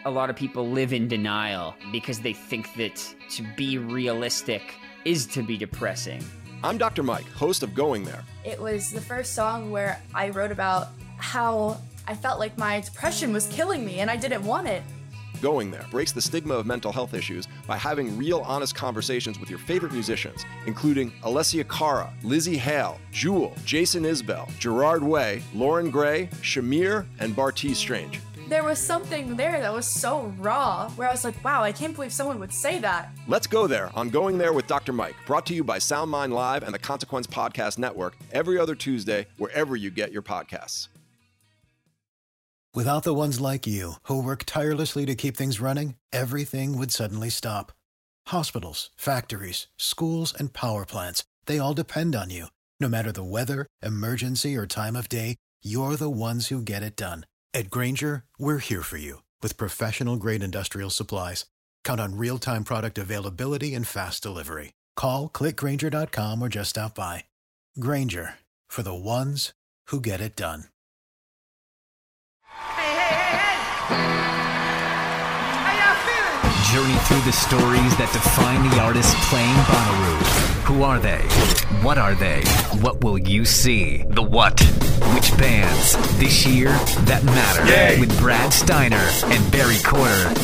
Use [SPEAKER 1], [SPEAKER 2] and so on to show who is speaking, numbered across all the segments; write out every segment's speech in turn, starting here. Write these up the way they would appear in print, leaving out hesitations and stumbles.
[SPEAKER 1] a lot of people live in denial because they think that to be realistic is to be depressing.
[SPEAKER 2] I'm Dr. Mike, host of Going There.
[SPEAKER 3] It was the first song where I wrote about how I felt like my depression was killing me and I didn't want it.
[SPEAKER 2] Going There breaks the stigma of mental health issues by having real, honest conversations with your favorite musicians, including Alessia Cara, Lizzie Hale, Jewel, Jason Isbell, Gerard Way, Lauren Gray, Shamir, and Bartees Strange.
[SPEAKER 3] There was something there that was so raw, where I was like, wow, I can't believe someone would say that.
[SPEAKER 2] Let's go there on Going There with Dr. Mike, brought to you by SoundMind Live and the Consequence Podcast Network every other Tuesday, wherever you get your podcasts.
[SPEAKER 4] Without the ones like you, who work tirelessly to keep things running, everything would suddenly stop. Hospitals, factories, schools, and power plants, they all depend on you. No matter the weather, emergency, or time of day, you're the ones who get it done. At Grainger, we're here for you with professional-grade industrial supplies. Count on real-time product availability and fast delivery. Call, click Grainger.com, or just stop by. Grainger, for the ones who get it done.
[SPEAKER 5] Journey through the stories that define the artists playing Bonnaroo. Who are they? What are they? What will you see? The what? Which bands? This year, that matter. Yay. With Brad Steiner and Barry Corder.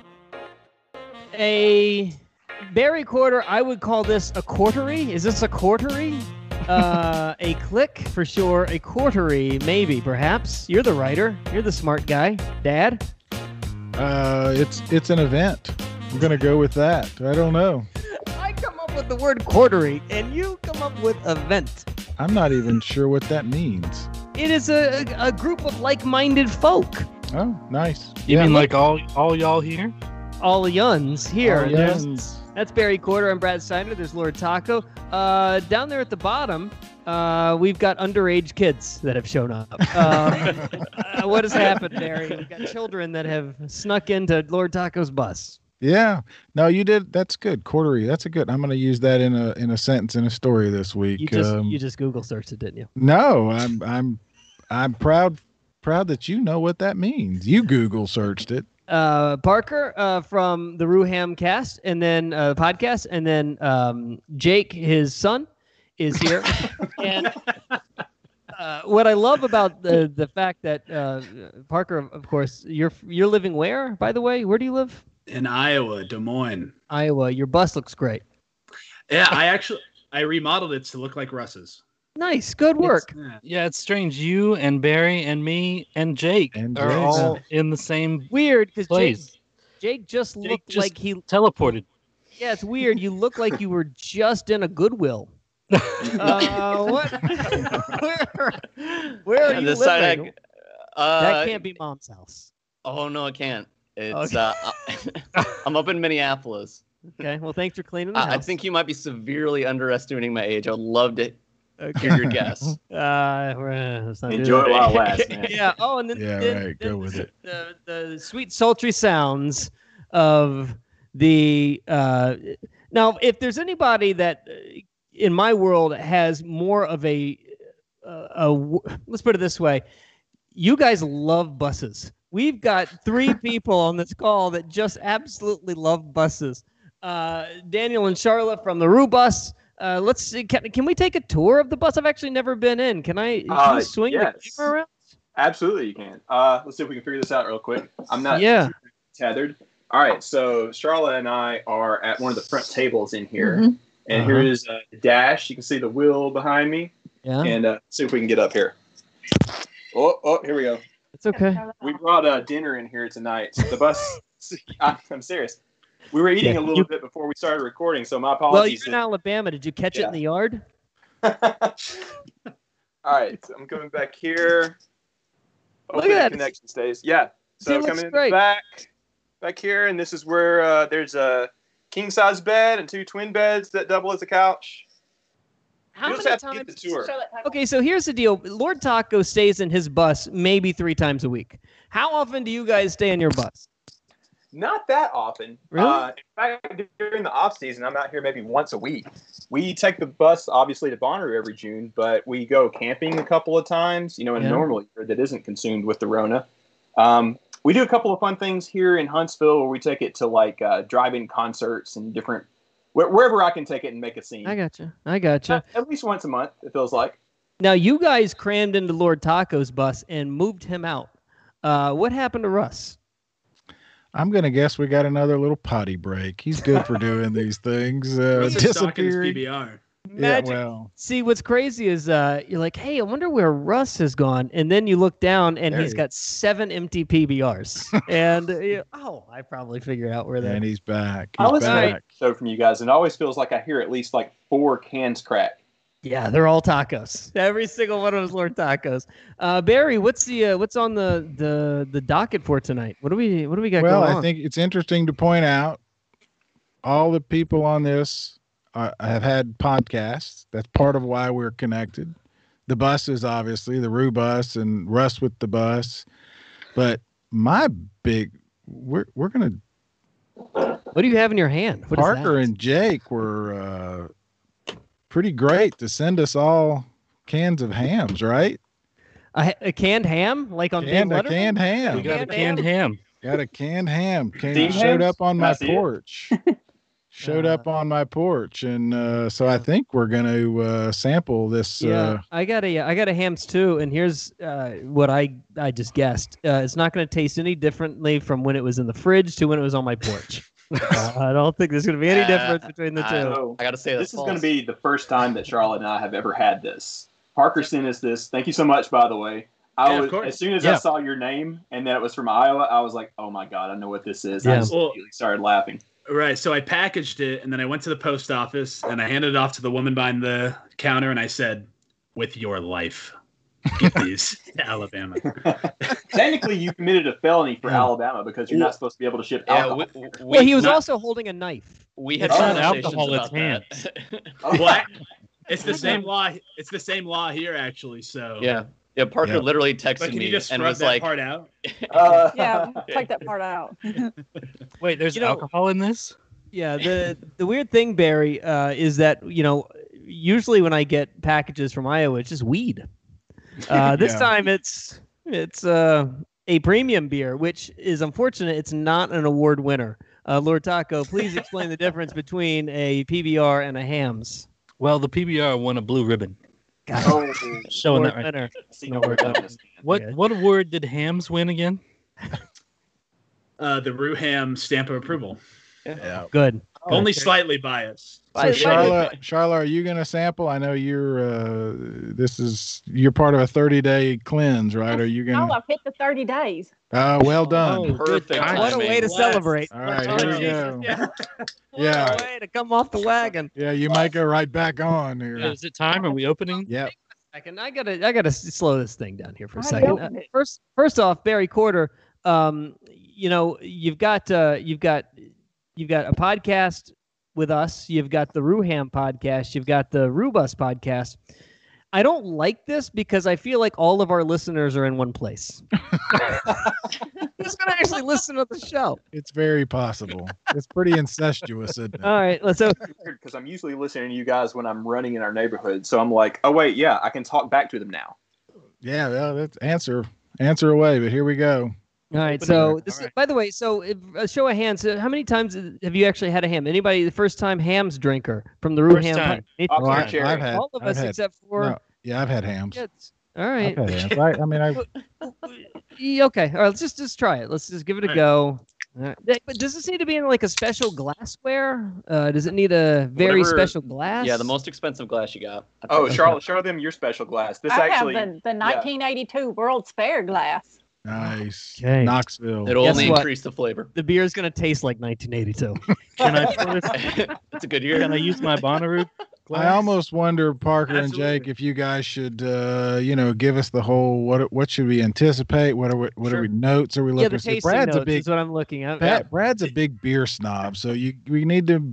[SPEAKER 6] A Barry Corder, I would call this a quartery. Is this a quartery? A click for sure. A quartery, maybe, perhaps. You're the writer. You're the smart guy. Dad?
[SPEAKER 7] It's an event. I'm gonna go with that. I don't know.
[SPEAKER 6] I come up with the word quartery, and you come up with event.
[SPEAKER 7] I'm not even sure what that means.
[SPEAKER 6] It is a group of like-minded folk.
[SPEAKER 7] Oh, nice.
[SPEAKER 8] You mean like all y'all here?
[SPEAKER 6] All yuns here.
[SPEAKER 7] All yuns.
[SPEAKER 6] That's Barry Corder. I'm Brad Steiner. There's Lord Taco. Down there at the bottom, we've got underage kids that have shown up. What has happened, Barry? We've got children that have snuck into Lord Taco's bus.
[SPEAKER 7] Yeah. No, you did. That's good. Quartery. That's a good. I'm going to use that in a sentence in a story this week.
[SPEAKER 6] You just Google searched it, didn't you?
[SPEAKER 7] No, I'm proud that you know what that means. You Google searched it.
[SPEAKER 6] Parker from the Ruham cast and then podcast, and then Jake, his son, is here. And what I love about the fact that Parker, of course, you're living where, by the way? Where do you live?
[SPEAKER 9] In Iowa, Des Moines.
[SPEAKER 6] Iowa. Your bus looks great.
[SPEAKER 9] Yeah, I remodeled it to look like Russ's.
[SPEAKER 6] Nice, good work.
[SPEAKER 8] It's strange. You and Barry and me and Jake are all in the same
[SPEAKER 6] weird because
[SPEAKER 8] place.
[SPEAKER 6] Jake just looked like he
[SPEAKER 8] teleported.
[SPEAKER 6] Yeah, it's weird. You look like you were just in a Goodwill. What? Where are you living? That can't be Mom's house.
[SPEAKER 10] Oh no, it can't. It's I'm up in Minneapolis.
[SPEAKER 6] Okay, well, thanks for cleaning the house.
[SPEAKER 10] I think you might be severely underestimating my age. I would love to hear your guess.
[SPEAKER 9] Enjoy it while it lasts, man.
[SPEAKER 6] Yeah. Oh, and then
[SPEAKER 7] Go with it.
[SPEAKER 6] The sweet, sultry sounds of the. Now, if there's anybody that in my world has more of a let's put it this way, you guys love buses. We've got 3 people on this call that just absolutely love buses. Daniel and Charlotte from the Rue Bus. Let's see. Can we take a tour of the bus? I've actually never been in. Can you swing the camera around?
[SPEAKER 11] Absolutely, you can. Let's see if we can figure this out real quick. I'm not tethered. All right, so Charlotte and I are at one of the front tables in here. And here is Dash. You can see the wheel behind me.
[SPEAKER 6] Yeah.
[SPEAKER 11] And see if we can get up here. Oh, here we go.
[SPEAKER 6] It's okay.
[SPEAKER 11] We brought dinner in here tonight. The bus, I'm serious. We were eating a little bit before we started recording, so my apologies.
[SPEAKER 6] Well, you're in Alabama. Did you catch it in the yard?
[SPEAKER 11] All right, so I'm coming back here.
[SPEAKER 6] Hopefully
[SPEAKER 11] the connection stays. Yeah. So coming in back here, and this is where there's a king-size bed and 2 twin beds that double as a couch.
[SPEAKER 6] How many times? Okay, so here's the deal. Lord Taco stays in his bus maybe 3 times a week. How often do you guys stay in your bus?
[SPEAKER 11] Not that often.
[SPEAKER 6] Really?
[SPEAKER 11] In fact, during the off season, I'm out here maybe once a week. We take the bus, obviously, to Bonnaroo every June, but we go camping a couple of times, in a normal year that isn't consumed with the Rona. we do a couple of fun things here in Huntsville where we take it to like drive-in concerts and different wherever I can take it and make a scene.
[SPEAKER 6] I gotcha.
[SPEAKER 11] At least once a month, it feels like.
[SPEAKER 6] Now, you guys crammed into Lord Taco's bus and moved him out. What happened to Russ?
[SPEAKER 7] I'm going to guess we got another little potty break. He's good for doing these things. Disappearing.
[SPEAKER 9] PBR.
[SPEAKER 6] Magic.
[SPEAKER 7] Yeah, well.
[SPEAKER 6] See, what's crazy is you're like, hey, I wonder where Russ has gone. And then you look down and he's got 7 empty PBRs. And, I probably figured out where that is.
[SPEAKER 7] And he's back.
[SPEAKER 11] I always back. So from you guys, and it always feels like I hear at least like 4 cans crack.
[SPEAKER 6] Yeah, they're all tacos. Every single one of us Lord Tacos. Barry, what's on the docket for tonight? What do we got going on?
[SPEAKER 7] Well, I think it's interesting to point out all the people on this have had podcasts. That's part of why we're connected. The buses, obviously, the Rue bus and Russ with the bus. But we're gonna.
[SPEAKER 6] What do you have in your hand? What
[SPEAKER 7] Parker and Jake were pretty great to send us all cans of hams, right?
[SPEAKER 6] A canned ham, like on Big Letterman?
[SPEAKER 7] A canned ham.
[SPEAKER 8] We got a canned ham.
[SPEAKER 7] Got a canned ham. Showed up on my porch. Showed up on my porch, and so I think we're going to sample this.
[SPEAKER 6] Yeah, I got a hams too, and here's what I just guessed. It's not going to taste any differently from when it was in the fridge to when it was on my porch. I don't think there's going to be any difference between the two.
[SPEAKER 10] I got to say
[SPEAKER 11] this is going to be the first time that Charlotte and I have ever had this. Parker sent us this. Thank you so much, by the way. As soon as I saw your name and that it was from Iowa, I was like, "Oh my god, I know what this is." I just immediately started laughing.
[SPEAKER 9] Right, so I packaged it and then I went to the post office and I handed it off to the woman behind the counter and I said, "With your life, get these to Alabama."
[SPEAKER 11] Technically, you committed a felony for Alabama because you're not supposed to be able to ship alcohol.
[SPEAKER 6] Well, he was also holding a knife.
[SPEAKER 10] We had
[SPEAKER 8] alcohol at hand.
[SPEAKER 9] Well, it's the same law. It's the same law here, actually. So
[SPEAKER 10] yeah. Parker literally texted me and was like,
[SPEAKER 9] part out?
[SPEAKER 12] Take that part out.
[SPEAKER 8] Wait, there's alcohol in this?
[SPEAKER 6] Yeah. The weird thing, Barry, is that usually when I get packages from Iowa, it's just weed. This time it's a premium beer, which is unfortunate. It's not an award winner. Lord Taco, please explain the difference between a PBR and a hams.
[SPEAKER 8] Well, the PBR won a blue ribbon. Showing that right there. What award did hams win again?
[SPEAKER 9] The Rue Ham stamp of approval.
[SPEAKER 6] Yeah. Good.
[SPEAKER 9] Only slightly biased.
[SPEAKER 7] So Charlotte, are you going to sample? I know you're part of a 30-day cleanse, right? Are you going to?
[SPEAKER 12] No, I've hit the 30 days.
[SPEAKER 7] Well done.
[SPEAKER 10] Perfect.
[SPEAKER 6] What a way to celebrate.
[SPEAKER 7] All right, here we go.
[SPEAKER 6] Yeah. What a way to come off the wagon.
[SPEAKER 7] Yeah, you might go right back on here.
[SPEAKER 8] Is it time? Are we opening?
[SPEAKER 7] Yep.
[SPEAKER 6] I gotta slow this thing down here for a second. First off, Barry Corder, you've got a podcast with us. You've got the Rue Ham podcast. You've got the Rue Bus podcast. I don't like this because I feel like all of our listeners are in one place. Who's going to actually listen to the show?
[SPEAKER 7] It's very possible. It's pretty incestuous, isn't it?
[SPEAKER 6] All right, let's.
[SPEAKER 11] Because I'm usually listening to you guys when I'm running in our neighborhood, so I'm like, oh wait, yeah, I can talk back to them now.
[SPEAKER 7] Yeah, well, that's answer away. But here we go.
[SPEAKER 6] All right. So this is, by the way, so if, show of hands. How many times have you actually had a ham? Anybody the first time hams drinker from the Rue Ham?
[SPEAKER 8] Time.
[SPEAKER 7] I've had
[SPEAKER 6] all of us except for.
[SPEAKER 7] No, yeah, I've had hams.
[SPEAKER 6] All right.
[SPEAKER 7] I've had hams. I mean,
[SPEAKER 6] okay. All right. Let's just try it. Let's just give it a go. But does this need to be in like a special glassware? Does it need a very special glass?
[SPEAKER 10] Yeah, the most expensive glass you got.
[SPEAKER 11] Oh, Charlotte, show them your special glass. This
[SPEAKER 12] I
[SPEAKER 11] actually
[SPEAKER 12] have the 1982 World's Fair glass.
[SPEAKER 7] Nice.
[SPEAKER 6] Okay.
[SPEAKER 7] Knoxville.
[SPEAKER 10] It'll only increase the flavor.
[SPEAKER 6] The beer is going to taste like 1982.
[SPEAKER 8] Can I pour this?
[SPEAKER 10] It's a good year.
[SPEAKER 8] Can I use my Bonnaroo glass?
[SPEAKER 7] I almost wonder, Parker and Jake, if you guys should, give us the whole what should we anticipate? What are we notes are we looking?
[SPEAKER 6] Yeah, the tasting
[SPEAKER 7] Brad's
[SPEAKER 6] notes
[SPEAKER 7] a big.
[SPEAKER 6] is what I'm looking at.
[SPEAKER 7] Brad's a big beer snob, so we need to.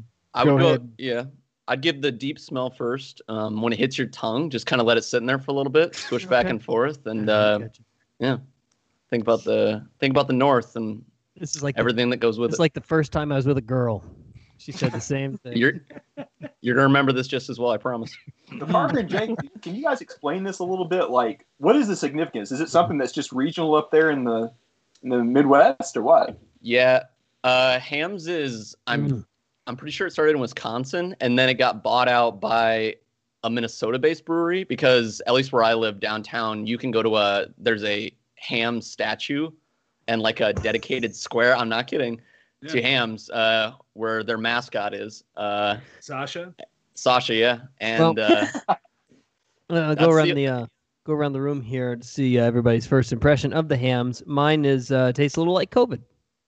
[SPEAKER 10] I'd give the deep smell first. When it hits your tongue, just kind of let it sit in there for a little bit, swish back and forth, and think about the north and
[SPEAKER 6] this is like
[SPEAKER 10] everything that goes with it.
[SPEAKER 6] It's like the first time I was with a girl. She said the same thing.
[SPEAKER 10] You're gonna remember this just as well, I promise.
[SPEAKER 11] The Parker and Jake, can you guys explain this a little bit? Like, what is the significance? Is it something that's just regional up there in the In the Midwest or what?
[SPEAKER 10] Yeah. Hams is I'm pretty sure it started in Wisconsin, and then it got bought out by a Minnesota-based brewery, because at least where I live downtown, you can go to there's a Hams statue and like a dedicated square. I'm not kidding. Yeah. To Hams, where their mascot is.
[SPEAKER 9] Sasha,
[SPEAKER 10] yeah. And
[SPEAKER 6] go around the room here to see everybody's first impression of the Hams. Mine is tastes a little like COVID.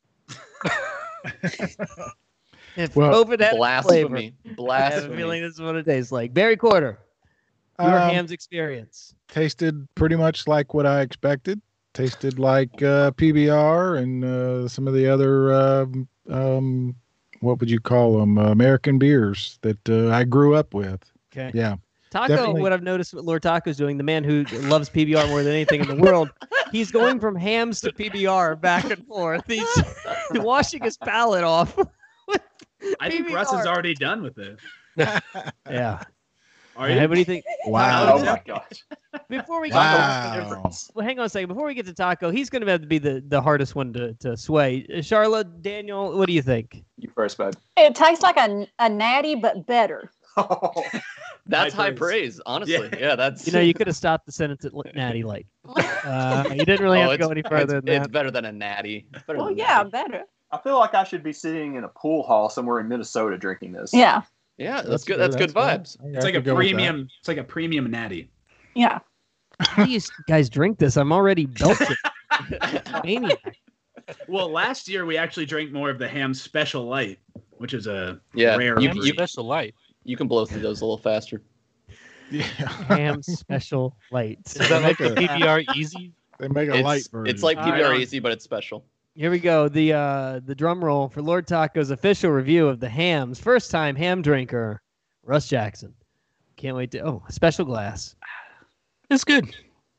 [SPEAKER 6] If COVID had
[SPEAKER 10] blasphemy.
[SPEAKER 6] I have a feeling this is what it tastes like. Barry Quarter, your Hams experience.
[SPEAKER 7] Tasted pretty much like what I expected. Tasted like PBR and some of the other, what would you call them, American beers that I grew up with.
[SPEAKER 6] Okay.
[SPEAKER 7] Yeah.
[SPEAKER 6] Taco, definitely. What I've noticed what Lord Taco's doing, the man who loves PBR more than anything in the world, he's going from Hams to PBR back and forth. He's washing his palate off.
[SPEAKER 9] I think Russ is already done with it.
[SPEAKER 6] Yeah.
[SPEAKER 9] Are you?
[SPEAKER 6] What do you think?
[SPEAKER 11] Wow. Oh my gosh.
[SPEAKER 6] Before we get hang on a second. Before we get to Taco, he's going to have to be the hardest one to sway. Charlotte, Daniel, what do you think?
[SPEAKER 11] You first, bud.
[SPEAKER 12] It tastes like a natty, but better.
[SPEAKER 10] That's high praise, honestly. Yeah, that's.
[SPEAKER 6] You could have stopped the sentence at natty light. You didn't really have to go any further than that.
[SPEAKER 10] It's better than a natty.
[SPEAKER 12] Better.
[SPEAKER 11] I feel like I should be sitting in a pool hall somewhere in Minnesota drinking this.
[SPEAKER 12] Yeah.
[SPEAKER 10] Yeah, that's good. That's good vibes.
[SPEAKER 9] It's like a premium. It's like a premium natty.
[SPEAKER 12] Yeah.
[SPEAKER 6] How do you guys drink this? I'm already belching. Maniac.
[SPEAKER 9] Well, last year we actually drank more of the Ham Special Light, which is a
[SPEAKER 10] rare.
[SPEAKER 8] You Special Light.
[SPEAKER 10] You can blow through those a little faster.
[SPEAKER 7] Yeah.
[SPEAKER 6] Ham Special Light.
[SPEAKER 8] Is that like a PBR Easy?
[SPEAKER 7] They make a light version.
[SPEAKER 10] It's like PBR Easy, but it's special.
[SPEAKER 6] Here we go. The drum roll for Lord Taco's official review of the Hams. First time ham drinker, Russ Jackson. Can't wait to. Oh, a special glass.
[SPEAKER 8] It's good.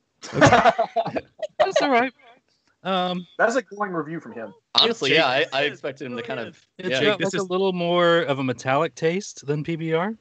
[SPEAKER 8] That's all right.
[SPEAKER 11] That's a glowing review from him.
[SPEAKER 10] Honestly, yeah, I expected him to kind of.
[SPEAKER 8] It's got like a little more of a metallic taste than PBR.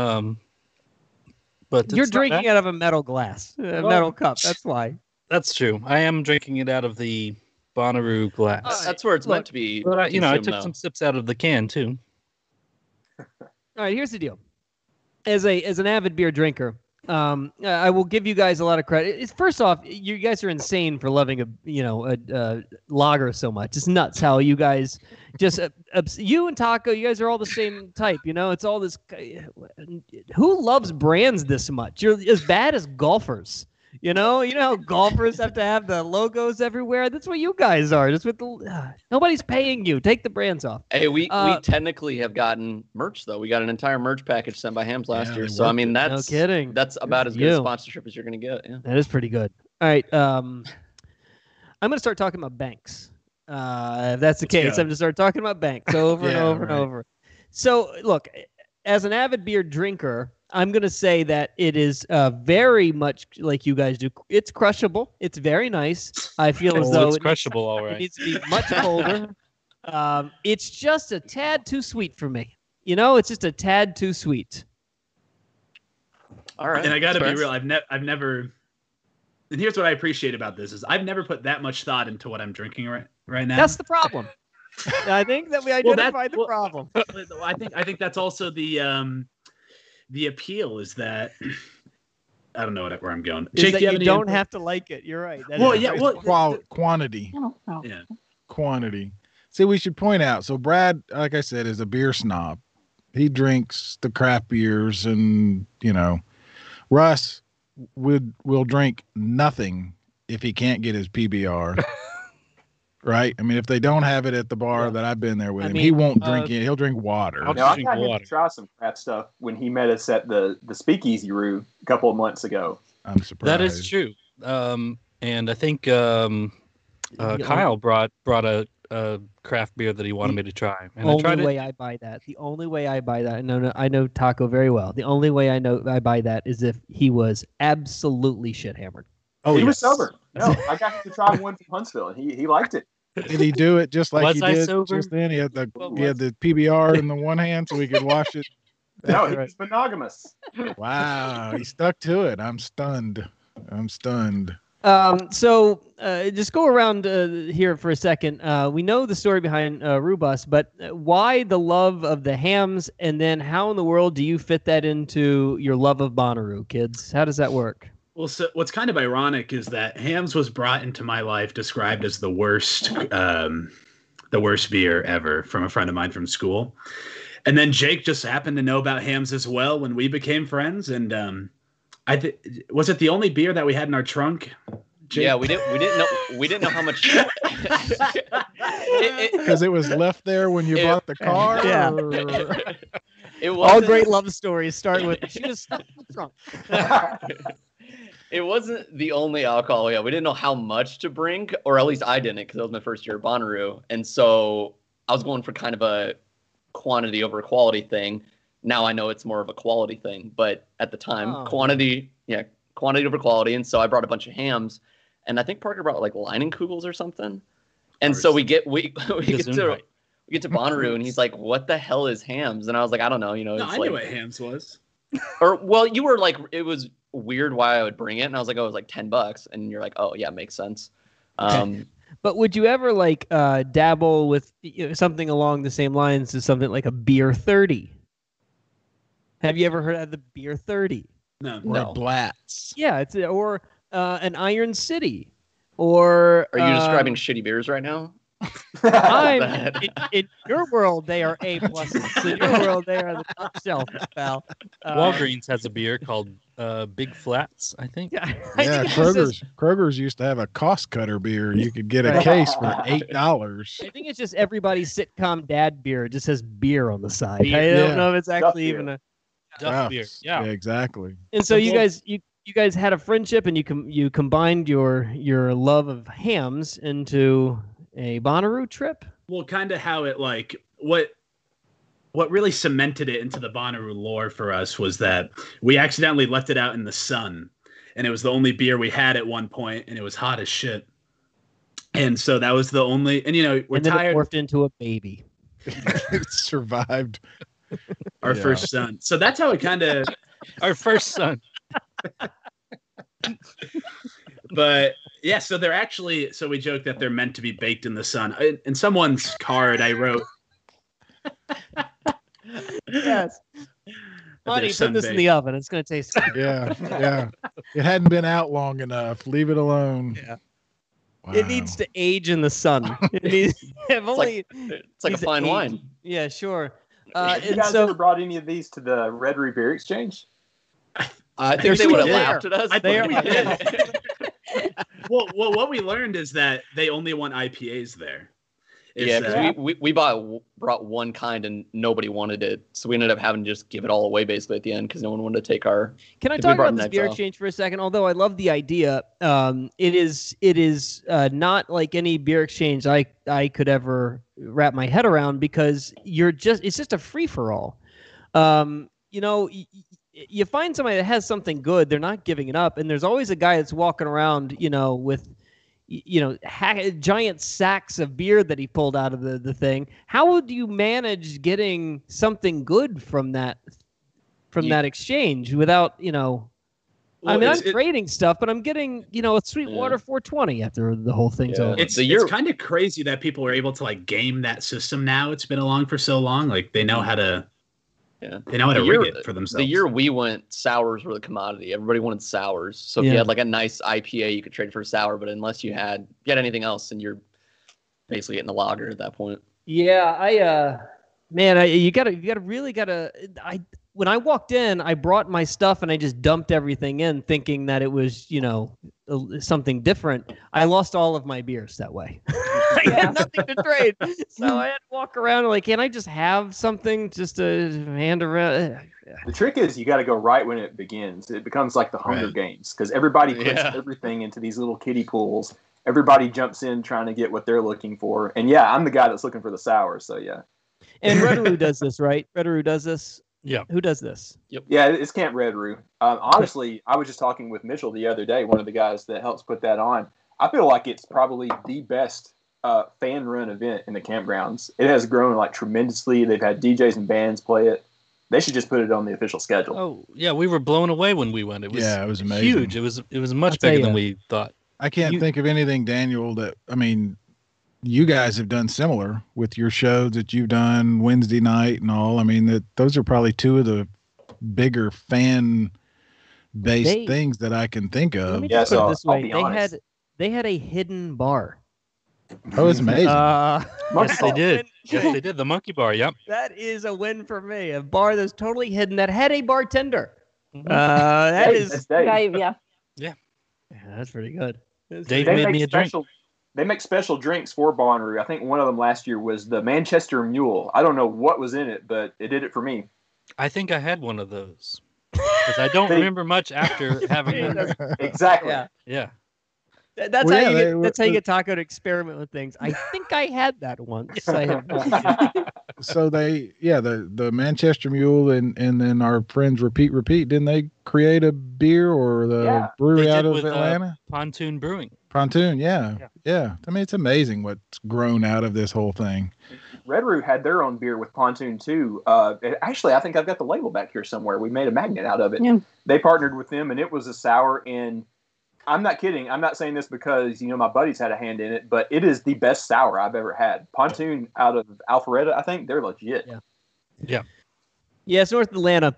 [SPEAKER 8] But
[SPEAKER 6] you're drinking out of a metal glass, metal cup. That's why.
[SPEAKER 8] That's true. I am drinking it out of the Bonnaroo glass.
[SPEAKER 10] That's where it's meant to be.
[SPEAKER 8] But I took some sips out of the can too.
[SPEAKER 6] All right, here's the deal. As an avid beer drinker, I will give you guys a lot of credit. First off, you guys are insane for loving a lager so much. It's nuts how you guys just you and Taco, you guys are all the same type. It's all this. Who loves brands this much? You're as bad as golfers. You know how golfers have to have the logos everywhere? That's what you guys are. Just with nobody's paying you. Take the brands off.
[SPEAKER 10] Hey, we technically have gotten merch though. We got an entire merch package sent by Hams last year. So I mean that's
[SPEAKER 6] no kidding.
[SPEAKER 10] That's about as good a sponsorship as you're gonna get. Yeah.
[SPEAKER 6] That is pretty good. All right. I'm gonna start talking about banks. If that's the case, I'm gonna start talking about banks over and over and over. So look, as an avid beer drinker, I'm going to say that it is very much like you guys do. It's crushable. It's very nice. I feel as though
[SPEAKER 8] it's crushable, all right.
[SPEAKER 6] It needs to be much colder. It's just a tad too sweet for me. It's just a tad too sweet.
[SPEAKER 10] All right.
[SPEAKER 9] And I got to be real. I've never. And here's what I appreciate about this is I've never put that much thought into what I'm drinking right now.
[SPEAKER 6] That's the problem. I think that we identified the problem.
[SPEAKER 9] I think that's also the appeal is that I don't know where I'm going.
[SPEAKER 6] Jake, you don't have to like it. You're right.
[SPEAKER 7] Quantity.
[SPEAKER 12] Oh.
[SPEAKER 9] Yeah.
[SPEAKER 7] Quantity. See, we should point out. So Brad, like I said, is a beer snob. He drinks the craft beers, and Russ will drink nothing if he can't get his PBR. Right? I mean, if they don't have it at the bar that I've been there with him, he won't drink it. He'll drink water.
[SPEAKER 11] I got him to try some crap stuff when he met us at the Speakeasy Roo a couple of months ago.
[SPEAKER 7] I'm surprised.
[SPEAKER 8] That is true. And I think Kyle brought a craft beer that he wanted me to try. And I tried it.
[SPEAKER 6] I buy that. The only way I buy that, no, I know Taco very well. The only way I buy that is if he was absolutely shit hammered.
[SPEAKER 11] Oh, he was sober. No, I got him to try one from Huntsville, and he liked it.
[SPEAKER 7] Did he do it just like
[SPEAKER 8] was
[SPEAKER 7] he
[SPEAKER 8] I
[SPEAKER 7] did
[SPEAKER 8] sober?
[SPEAKER 7] just then? He had the PBR in the one hand so he could wash it.
[SPEAKER 11] No, he was monogamous.
[SPEAKER 7] Wow, he stuck to it. I'm stunned.
[SPEAKER 6] So just go around here for a second. We know the story behind Rubus, but why the love of the hams, and then how in the world do you fit that into your love of Bonnaroo, kids? How does that work?
[SPEAKER 9] Well, so what's kind of ironic is that hams was brought into my life described as the worst beer ever from a friend of mine from school. And then Jake just happened to know about hams as well when we became friends. And was it the only beer that we had in our trunk? Jake?
[SPEAKER 10] Yeah, we didn't know how much.
[SPEAKER 7] Because it was left there when you bought the car.
[SPEAKER 6] Yeah.
[SPEAKER 10] It
[SPEAKER 6] all great love stories start with she was stuck in the trunk.
[SPEAKER 10] It wasn't the only alcohol. Yeah, we didn't know how much to bring, or at least I didn't, because that was my first year at Bonnaroo, and so I was going for kind of a quantity over quality thing. Now I know it's more of a quality thing, but at the time, quantity over quality, and so I brought a bunch of hams, and I think Parker brought like Leinenkugels or something, and so we get to Bonnaroo, and he's like, "What the hell is hams?" And I was like, "I don't know,
[SPEAKER 9] I knew what hams was."
[SPEAKER 10] Or well, you were like, it was weird why I would bring it, and I was like, oh, it was like $10, and you're like, oh yeah, makes sense.
[SPEAKER 6] But would you ever like dabble with something along the same lines as something like a beer 30? Have you ever heard of the beer 30?
[SPEAKER 9] No.
[SPEAKER 7] Or a Blatz.
[SPEAKER 6] Yeah, it's an Iron City, or
[SPEAKER 10] are you describing shitty beers right now?
[SPEAKER 6] In your world, they are A+. In your world, they are the top shelf, pal.
[SPEAKER 8] Walgreens has a beer called Big Flats, I think.
[SPEAKER 7] Yeah, Kroger's used to have a cost cutter beer. You could get a case for $8.
[SPEAKER 6] I think it's just everybody's sitcom dad beer. It just says beer on the side. I don't know if it's actually even a
[SPEAKER 8] Duff beer. Yeah,
[SPEAKER 7] exactly.
[SPEAKER 6] And so you guys had a friendship, and you combined your love of hams into a Bonnaroo trip?
[SPEAKER 9] Well, kind of how it what really cemented it into the Bonnaroo lore for us was that we accidentally left it out in the sun, and it was the only beer we had at one point, and it was hot as shit. And so that was the only, and we're tired.
[SPEAKER 6] It morphed into a baby.
[SPEAKER 7] It survived.
[SPEAKER 9] Our first son. So that's how it kind of.
[SPEAKER 8] Our first son.
[SPEAKER 9] But yeah, so they're actually, so we joke that they're meant to be baked in the sun. In someone's card, I wrote.
[SPEAKER 6] Yes. Honey, put this in the oven. It's going to taste good.
[SPEAKER 7] Yeah. It hadn't been out long enough. Leave it alone.
[SPEAKER 6] Yeah. Wow. It needs to age in the sun.
[SPEAKER 10] It's like a fine wine.
[SPEAKER 6] Yeah, sure.
[SPEAKER 11] Have you guys ever brought any of these to the Red Roo Beer Exchange?
[SPEAKER 10] I think they would have laughed at us.
[SPEAKER 9] I think we did. Well, what we learned is that they only want IPAs there.
[SPEAKER 10] Because we brought one kind and nobody wanted it, so we ended up having to just give it all away basically at the end because no one wanted to take our.
[SPEAKER 6] Can I talk about this beer exchange for a second? Although I love the idea, it is not like any beer exchange I could ever wrap my head around, because it's just a free for all. You find somebody that has something good, they're not giving it up, and there's always a guy that's walking around, with giant sacks of beer that he pulled out of the thing. How would you manage getting something good from that exchange without I'm trading stuff, but I'm getting a Sweetwater 420 after the whole thing's over.
[SPEAKER 9] It's kind of crazy that people are able to game that system now. It's been along for so long, they know how to. Yeah. They know how to rig it for themselves.
[SPEAKER 10] The year we went, sours were the commodity. Everybody wanted sours. So if you had a nice IPA, you could trade for a sour. But unless you had anything else, then you're basically getting a lager at that point.
[SPEAKER 6] Yeah, you gotta. When I walked in, I brought my stuff and I just dumped everything in, thinking that it was something different. I lost all of my beers that way. I had nothing to trade, so I had to walk around can I just have something just to hand around?
[SPEAKER 11] The trick is you got to go right when it begins. It becomes like the Hunger Games, because everybody puts everything into these little kiddie pools. Everybody jumps in trying to get what they're looking for, and I'm the guy that's looking for the sour. So
[SPEAKER 6] And Red Roo does this, right? Red Roo does this.
[SPEAKER 8] Yeah.
[SPEAKER 6] Who does this?
[SPEAKER 10] Yep.
[SPEAKER 11] Yeah, it's Camp Red Roo. Honestly, I was just talking with Mitchell the other day, one of the guys that helps put that on. I feel like it's probably the best fan-run event in the campgrounds. It has grown tremendously. They've had DJs and bands play it. They should just put it on the official schedule.
[SPEAKER 8] Oh yeah, we were blown away when we went. It was
[SPEAKER 7] amazing.
[SPEAKER 8] Huge. It was much bigger than we thought.
[SPEAKER 7] I can't think of anything, Daniel, that, I mean, you guys have done similar with your shows that you've done Wednesday night and all. I mean, those are probably two of the bigger fan-based things that I can think of.
[SPEAKER 6] Let me just put it this way. They had a hidden bar.
[SPEAKER 7] Oh, it's amazing.
[SPEAKER 8] Yes, they did. Yes, they did. The Monkey Bar, yep.
[SPEAKER 6] That is a win for me. A bar that's totally hidden that had a bartender.
[SPEAKER 11] That's
[SPEAKER 12] Dave, yeah.
[SPEAKER 6] Yeah, that's pretty good.
[SPEAKER 8] Dave made me a drink.
[SPEAKER 11] They make special drinks for Bonnaroo. I think one of them last year was the Manchester Mule. I don't know what was in it, but it did it for me.
[SPEAKER 8] I think I had one of those. Because I don't remember much after having it.
[SPEAKER 11] Exactly.
[SPEAKER 8] Yeah.
[SPEAKER 6] That's how you get Taco to experiment with things. I think I had that once.
[SPEAKER 7] So the Manchester Mule and then our friends Repeat. Didn't they create a beer or the brewery out of Atlanta?
[SPEAKER 8] Pontoon Brewing.
[SPEAKER 7] Pontoon, yeah. I mean, it's amazing what's grown out of this whole thing.
[SPEAKER 11] Red Root had their own beer with Pontoon too. Actually, I think I've got the label back here somewhere. We made a magnet out of it. Yeah. They partnered with them, and it was a sour. And I'm not kidding. I'm not saying this because my buddies had a hand in it, but it is the best sour I've ever had. Pontoon out of Alpharetta, I think they're legit.
[SPEAKER 8] Yeah.
[SPEAKER 6] It's North Atlanta.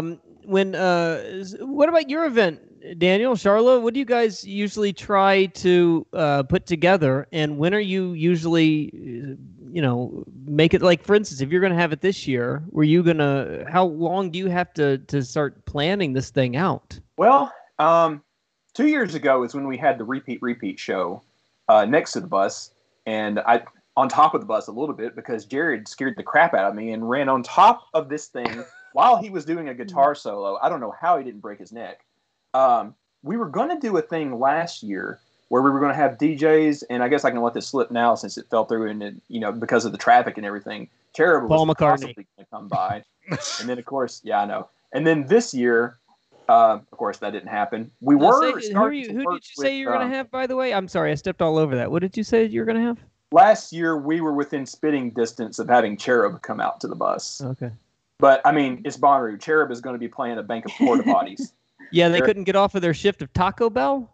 [SPEAKER 6] What about your event, Daniel, Charlotte? What do you guys usually try to put together, and when are you usually, make it? Like, for instance, if you're going to have it this year, how long do you have to start planning this thing out?
[SPEAKER 11] Well, 2 years ago is when we had the repeat show next to the bus, and I on top of the bus a little bit because Jared scared the crap out of me and ran on top of this thing while he was doing a guitar solo. I don't know how he didn't break his neck. We were going to do a thing last year where we were going to have DJs, and I guess I can let this slip now since it fell through and because of the traffic and everything. Cherub was possibly going to come by, and then of course, I know. And then this year. Of course, that didn't happen. Who did you
[SPEAKER 6] say you were going to have, by the way? I'm sorry, I stepped all over that. What did you say you were going to have?
[SPEAKER 11] Last year, we were within spitting distance of having Cherub come out to the bus.
[SPEAKER 6] Okay.
[SPEAKER 11] But, I mean, it's Bonnaroo. Cherub is going to be playing a bank of porta potties.
[SPEAKER 6] Yeah, they couldn't get off of their shift of Taco Bell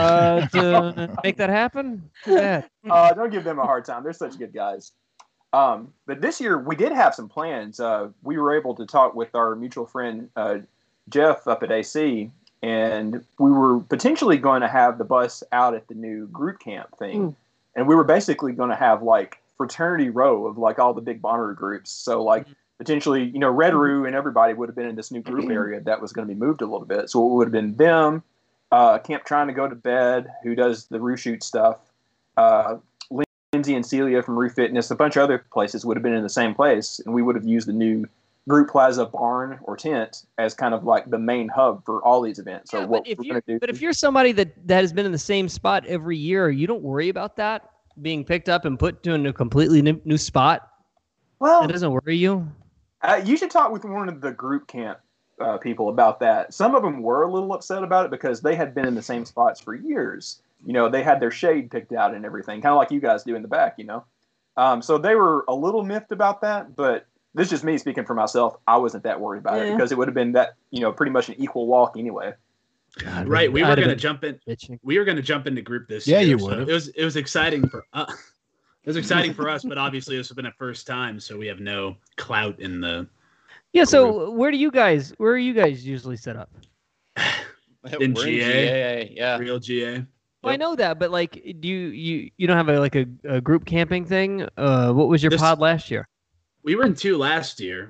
[SPEAKER 6] to make that happen? Yeah.
[SPEAKER 11] Don't give them a hard time. They're such good guys. But this year, we did have some plans. We were able to talk with our mutual friend, Jeff up at AC, and we were potentially going to have the bus out at the new group camp thing. And we were basically going to have like fraternity row of like all the big Bonnaroo groups. So like potentially, Red Roo and everybody would have been in this new group area that was going to be moved a little bit. So it would have been them, Camp Trying to Go to Bed, who does the Roo Shoot stuff, Lindsay and Celia from Roo Fitness, a bunch of other places would have been in the same place. And we would have used the new Group Plaza barn or tent as kind of like the main hub for all these events. So what we're going to do.
[SPEAKER 6] But if you're somebody that has been in the same spot every year, you don't worry about that being picked up and put to a completely new spot.
[SPEAKER 11] Well,
[SPEAKER 6] it doesn't worry you.
[SPEAKER 11] You should talk with one of the group camp people about that. Some of them were a little upset about it because they had been in the same spots for years. They had their shade picked out and everything, kind of like you guys do in the back. So they were a little miffed about that, but. This is just me speaking for myself. I wasn't that worried about it because it would have been that, pretty much an equal walk anyway.
[SPEAKER 9] God, right. We were going to jump in. We were going to jump into group this year.
[SPEAKER 7] Yeah, you would.
[SPEAKER 9] So it was exciting for us. It was exciting for us, but obviously this has been a first time, so we have no clout in the.
[SPEAKER 6] Yeah. Group. So where are you guys usually set up?
[SPEAKER 9] In GA.
[SPEAKER 10] Yeah.
[SPEAKER 9] Real GA.
[SPEAKER 6] Well, I know that, but like, do you don't have a group camping thing? What was your pod last year?
[SPEAKER 9] We were in 2 last year.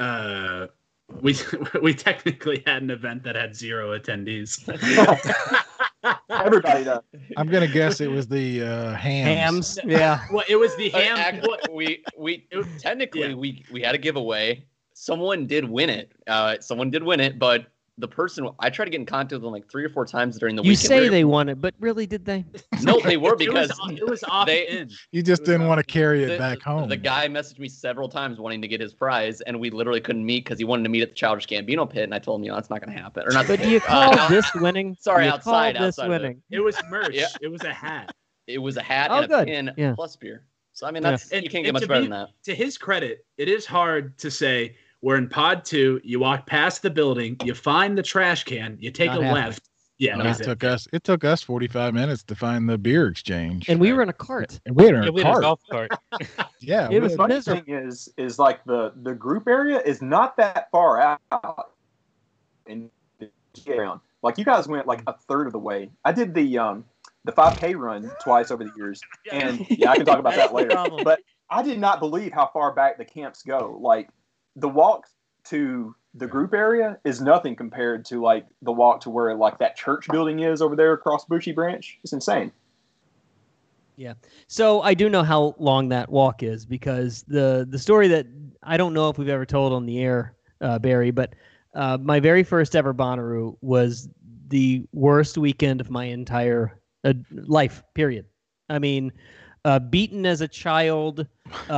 [SPEAKER 9] We technically had an event that had 0 attendees.
[SPEAKER 11] Everybody does.
[SPEAKER 7] I'm gonna guess it was the hams.
[SPEAKER 6] Yeah.
[SPEAKER 9] Well, it was the ham.
[SPEAKER 10] We had a giveaway. Someone did win it. But the person I tried to get in contact with them like 3 or 4 times during the weekend.
[SPEAKER 6] You say they won it, but really did they?
[SPEAKER 10] No, they were because
[SPEAKER 9] it was off in.
[SPEAKER 7] You just didn't want to carry it back home.
[SPEAKER 10] The guy messaged me several times wanting to get his prize, and we literally couldn't meet because he wanted to meet at the Childish Gambino pit, and I told him, that's not going to happen. Or not.
[SPEAKER 6] But do you call this winning?
[SPEAKER 10] Sorry,
[SPEAKER 6] you
[SPEAKER 10] outside
[SPEAKER 6] winning.
[SPEAKER 9] It was merch. Yeah. It was a hat.
[SPEAKER 10] It was a hat and a pin plus beer. So I mean, you can't get much better than that.
[SPEAKER 9] To his credit, it is hard to say. We're in pod 2. You walk past the building. You find the trash can. You take a left. Yeah,
[SPEAKER 7] it took us 45 minutes to find the beer exchange,
[SPEAKER 6] and we were in a cart.
[SPEAKER 7] And we had
[SPEAKER 8] a golf cart.
[SPEAKER 7] Yeah,
[SPEAKER 11] it was funny thing is like the group area is not that far out in the around. Like you guys went like a third of the way. I did the 5K run twice over the years, and I can talk about that later. But I did not believe how far back the camps go. Like the walk to the group area is nothing compared to like the walk to where like that church building is over there across Bushy Branch. It's insane.
[SPEAKER 6] Yeah. So I do know how long that walk is because the story that I don't know if we've ever told on the air, Barry, but my very first ever Bonnaroo was the worst weekend of my entire life, period. I mean, beaten as a child,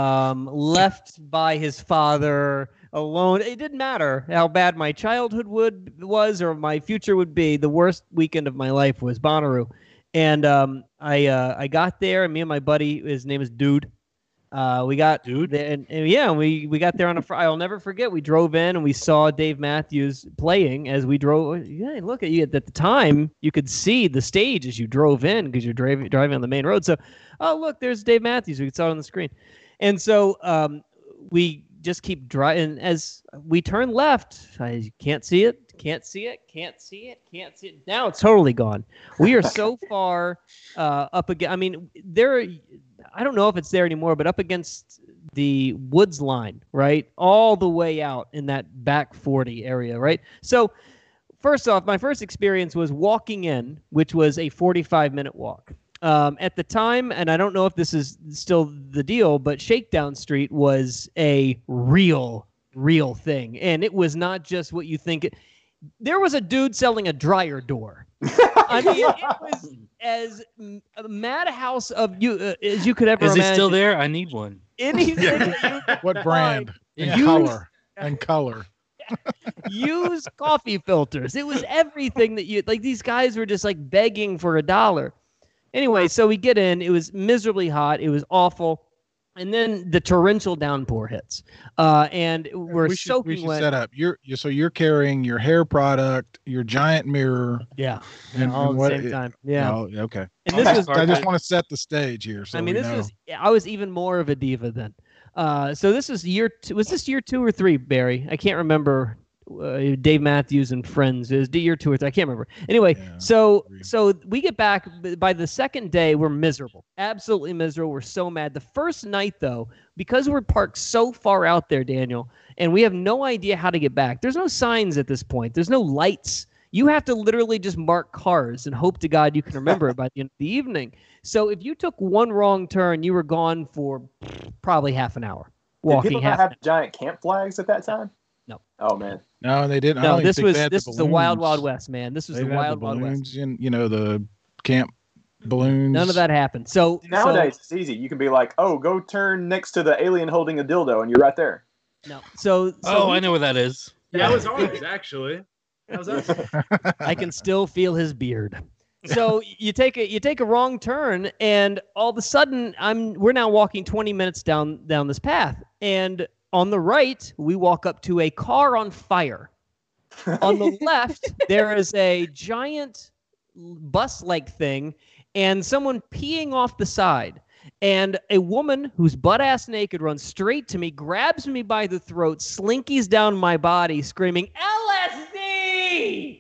[SPEAKER 6] left by his father, alone. It didn't matter how bad my childhood was or my future would be. The worst weekend of my life was Bonnaroo. And I got there, and me and my buddy, his name is Dude. We got Dude, and we got there on a Friday. I'll never forget. We drove in and we saw Dave Matthews playing as we drove. Yeah, look at you. At the time, you could see the stage as you drove in because you're driving on the main road. So, oh look, there's Dave Matthews. We saw it on the screen, and so we just keep driving. As we turn left, I can't see it. Can't see it. Can't see it. Can't see it. Now it's totally gone. We are so far up again. I mean, I don't know if it's there anymore, but up against the Woods line, right? All the way out in that back 40 area, right? So first off, my first experience was walking in, which was a 45-minute walk. At the time, and I don't know if this is still the deal, but Shakedown Street was a real thing. And it was not just what you think. There was a dude selling a dryer door. I mean, it was as a madhouse of you as you could ever imagine.
[SPEAKER 8] Is it still there? I need one.
[SPEAKER 6] Anything that you could
[SPEAKER 7] what brand? And color.
[SPEAKER 6] Use coffee filters. It was everything that you like. These guys were just like begging for $1. Anyway, so we get in. It was miserably hot. It was awful. And then the torrential downpour hits, and we're soaking wet.
[SPEAKER 7] We should set up. You're carrying your hair product, your giant mirror.
[SPEAKER 6] Yeah, and all at the same time. Yeah.
[SPEAKER 7] Oh, okay.
[SPEAKER 6] And this was.
[SPEAKER 7] I just want to set the stage here. So
[SPEAKER 6] I mean, I was even more of a diva then. So this is year 2. Was this year 2 or 3, Barry? I can't remember. Dave Matthews and Friends is year 2 or 3. I can't remember. Anyway, so we get back. By the second day, we're miserable, absolutely miserable. We're so mad. The first night, though, because we're parked so far out there, Daniel, and we have no idea how to get back. There's no signs at this point. There's no lights. You have to literally just mark cars and hope to God you can remember it by the end of the evening. So if you took one wrong turn, you were gone for probably half an hour.
[SPEAKER 11] Did people not have giant camp flags at that time?
[SPEAKER 6] No.
[SPEAKER 11] Oh man.
[SPEAKER 7] No, they didn't.
[SPEAKER 6] No, this was the Wild Wild West, man. This was the Wild Wild West.
[SPEAKER 7] And the camp balloons.
[SPEAKER 6] None of that happened. So
[SPEAKER 11] nowadays it's easy. You can be like, "Oh, go turn next to the alien holding a dildo," and you're right there.
[SPEAKER 6] No. So
[SPEAKER 8] I know where that is.
[SPEAKER 9] That was ours, actually. That was us.
[SPEAKER 6] I can still feel his beard. So you take a wrong turn, and all of a sudden we're now walking 20 minutes down this path, and on the right, we walk up to a car on fire. On the left, there is a giant bus-like thing and someone peeing off the side. And a woman who's butt-ass naked runs straight to me, grabs me by the throat, slinkies down my body, screaming, LSD!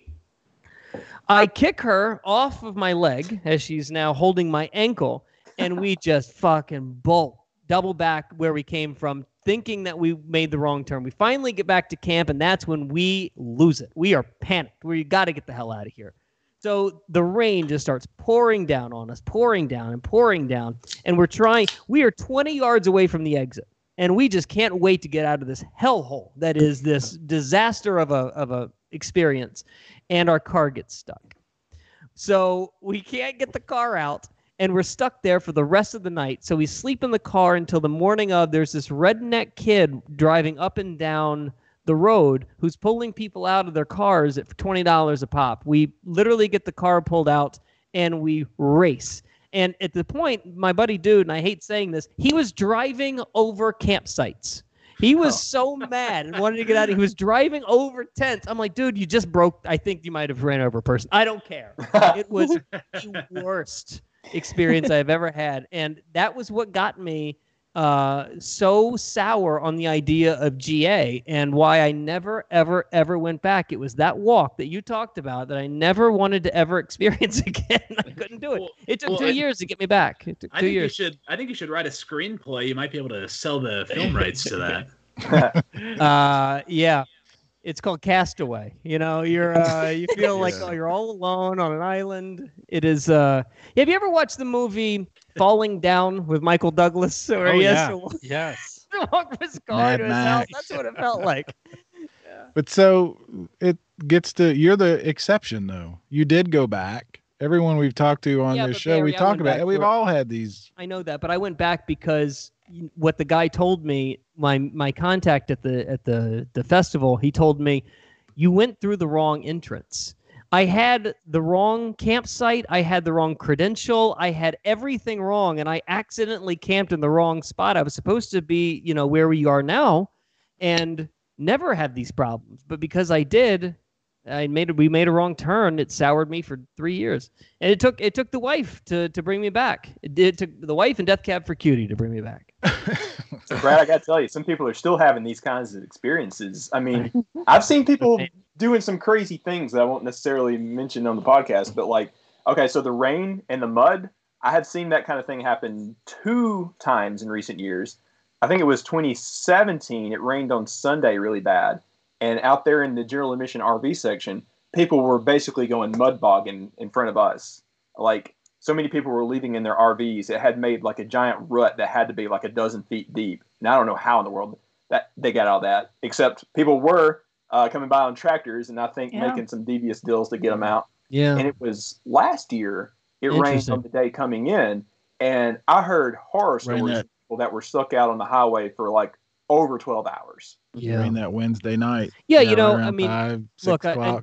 [SPEAKER 6] I kick her off of my leg as she's now holding my ankle, and we just fucking bolt, double back where we came from, thinking that we made the wrong turn. We finally get back to camp, and that's when we lose it. We are panicked. We got to get the hell out of here. So the rain just starts pouring down on us, pouring down and pouring down. And we are 20 yards away from the exit. And we just can't wait to get out of this hellhole that is this disaster of a experience. And our car gets stuck. So we can't get the car out. And we're stuck there for the rest of the night. So we sleep in the car until the morning of. There's this redneck kid driving up and down the road who's pulling people out of their cars for $20 a pop. We literally get the car pulled out and we race. And at the point, my buddy Dude, and I hate saying this, he was driving over campsites. He was so mad and wanted to get out. He was driving over tents. I'm like, dude, you just broke. I think you might have ran over a person. I don't care. It was the worst experience I've ever had. And that was what got me so sour on the idea of GA and why I never, ever, ever went back. It was that walk that you talked about that I never wanted to ever experience again. I couldn't do it. It took 2 years to get me back. It took 2 years.
[SPEAKER 9] I think you should write a screenplay. You might be able to sell the film rights to that.
[SPEAKER 6] Yeah. It's called Castaway. You know, you feel like you're all alone on an island. It is. Have you ever watched the movie Falling Down with Michael Douglas? Or
[SPEAKER 8] Yes.
[SPEAKER 6] Walk his car to his house. That's what it felt like.
[SPEAKER 7] But so it gets to, you're the exception though. You did go back. Everyone we've talked to on this show, we talk about it. We've all had these.
[SPEAKER 6] I know that, but I went back because what the guy told me, my contact at the festival, he told me, you went through the wrong entrance. I had the wrong campsite. I had the wrong credential. I had everything wrong, and I accidentally camped in the wrong spot. I was supposed to be, where we are now, and never had these problems. But because I did, we made a wrong turn. It soured me for 3 years, and it took the wife to bring me back. It took the wife and Death Cab for Cutie to bring me back.
[SPEAKER 11] So Brad, I got to tell you, some people are still having these kinds of experiences. I mean, I've seen people doing some crazy things that I won't necessarily mention on the podcast, but okay, so the rain and the mud, I have seen that kind of thing happen 2 times in recent years. I think it was 2017. It rained on Sunday really bad. And out there in the general admission RV section, people were basically going mud bogging in front of us. So many people were leaving in their RVs. It had made a giant rut that had to be a dozen feet deep. And I don't know how in the world that they got all that, except people were coming by on tractors and I think making some devious deals to get them out.
[SPEAKER 6] Yeah.
[SPEAKER 11] And it was last year, it rained on the day coming in. And I heard horror stories of people that were stuck out on the highway for over 12 hours.
[SPEAKER 7] Yeah. Rain that Wednesday night.
[SPEAKER 6] Yeah, I mean, 5, 6 look,
[SPEAKER 7] o'clock.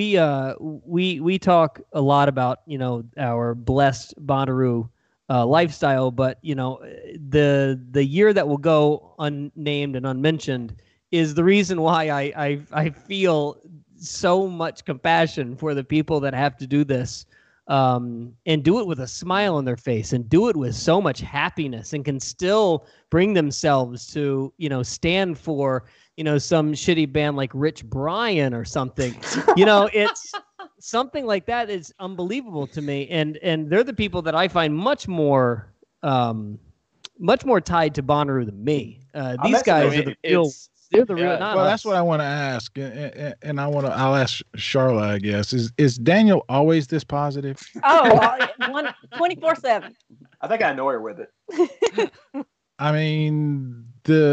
[SPEAKER 6] We talk a lot about, our blessed Bonnaroo lifestyle, but the year that will go unnamed and unmentioned is the reason why I feel so much compassion for the people that have to do this, and do it with a smile on their face and do it with so much happiness and can still bring themselves to, stand for, some shitty band like Rich Brian or something. It's something like that is unbelievable to me. And they're the people that I find much more tied to Bonnaroo than me. These guys are the real. They're the real.
[SPEAKER 7] Well, that's what I want to ask, and I'll ask Charlotte, I guess. Is Daniel always this positive?
[SPEAKER 12] Oh, 24/7.
[SPEAKER 11] I think I know her with it.
[SPEAKER 7] I mean,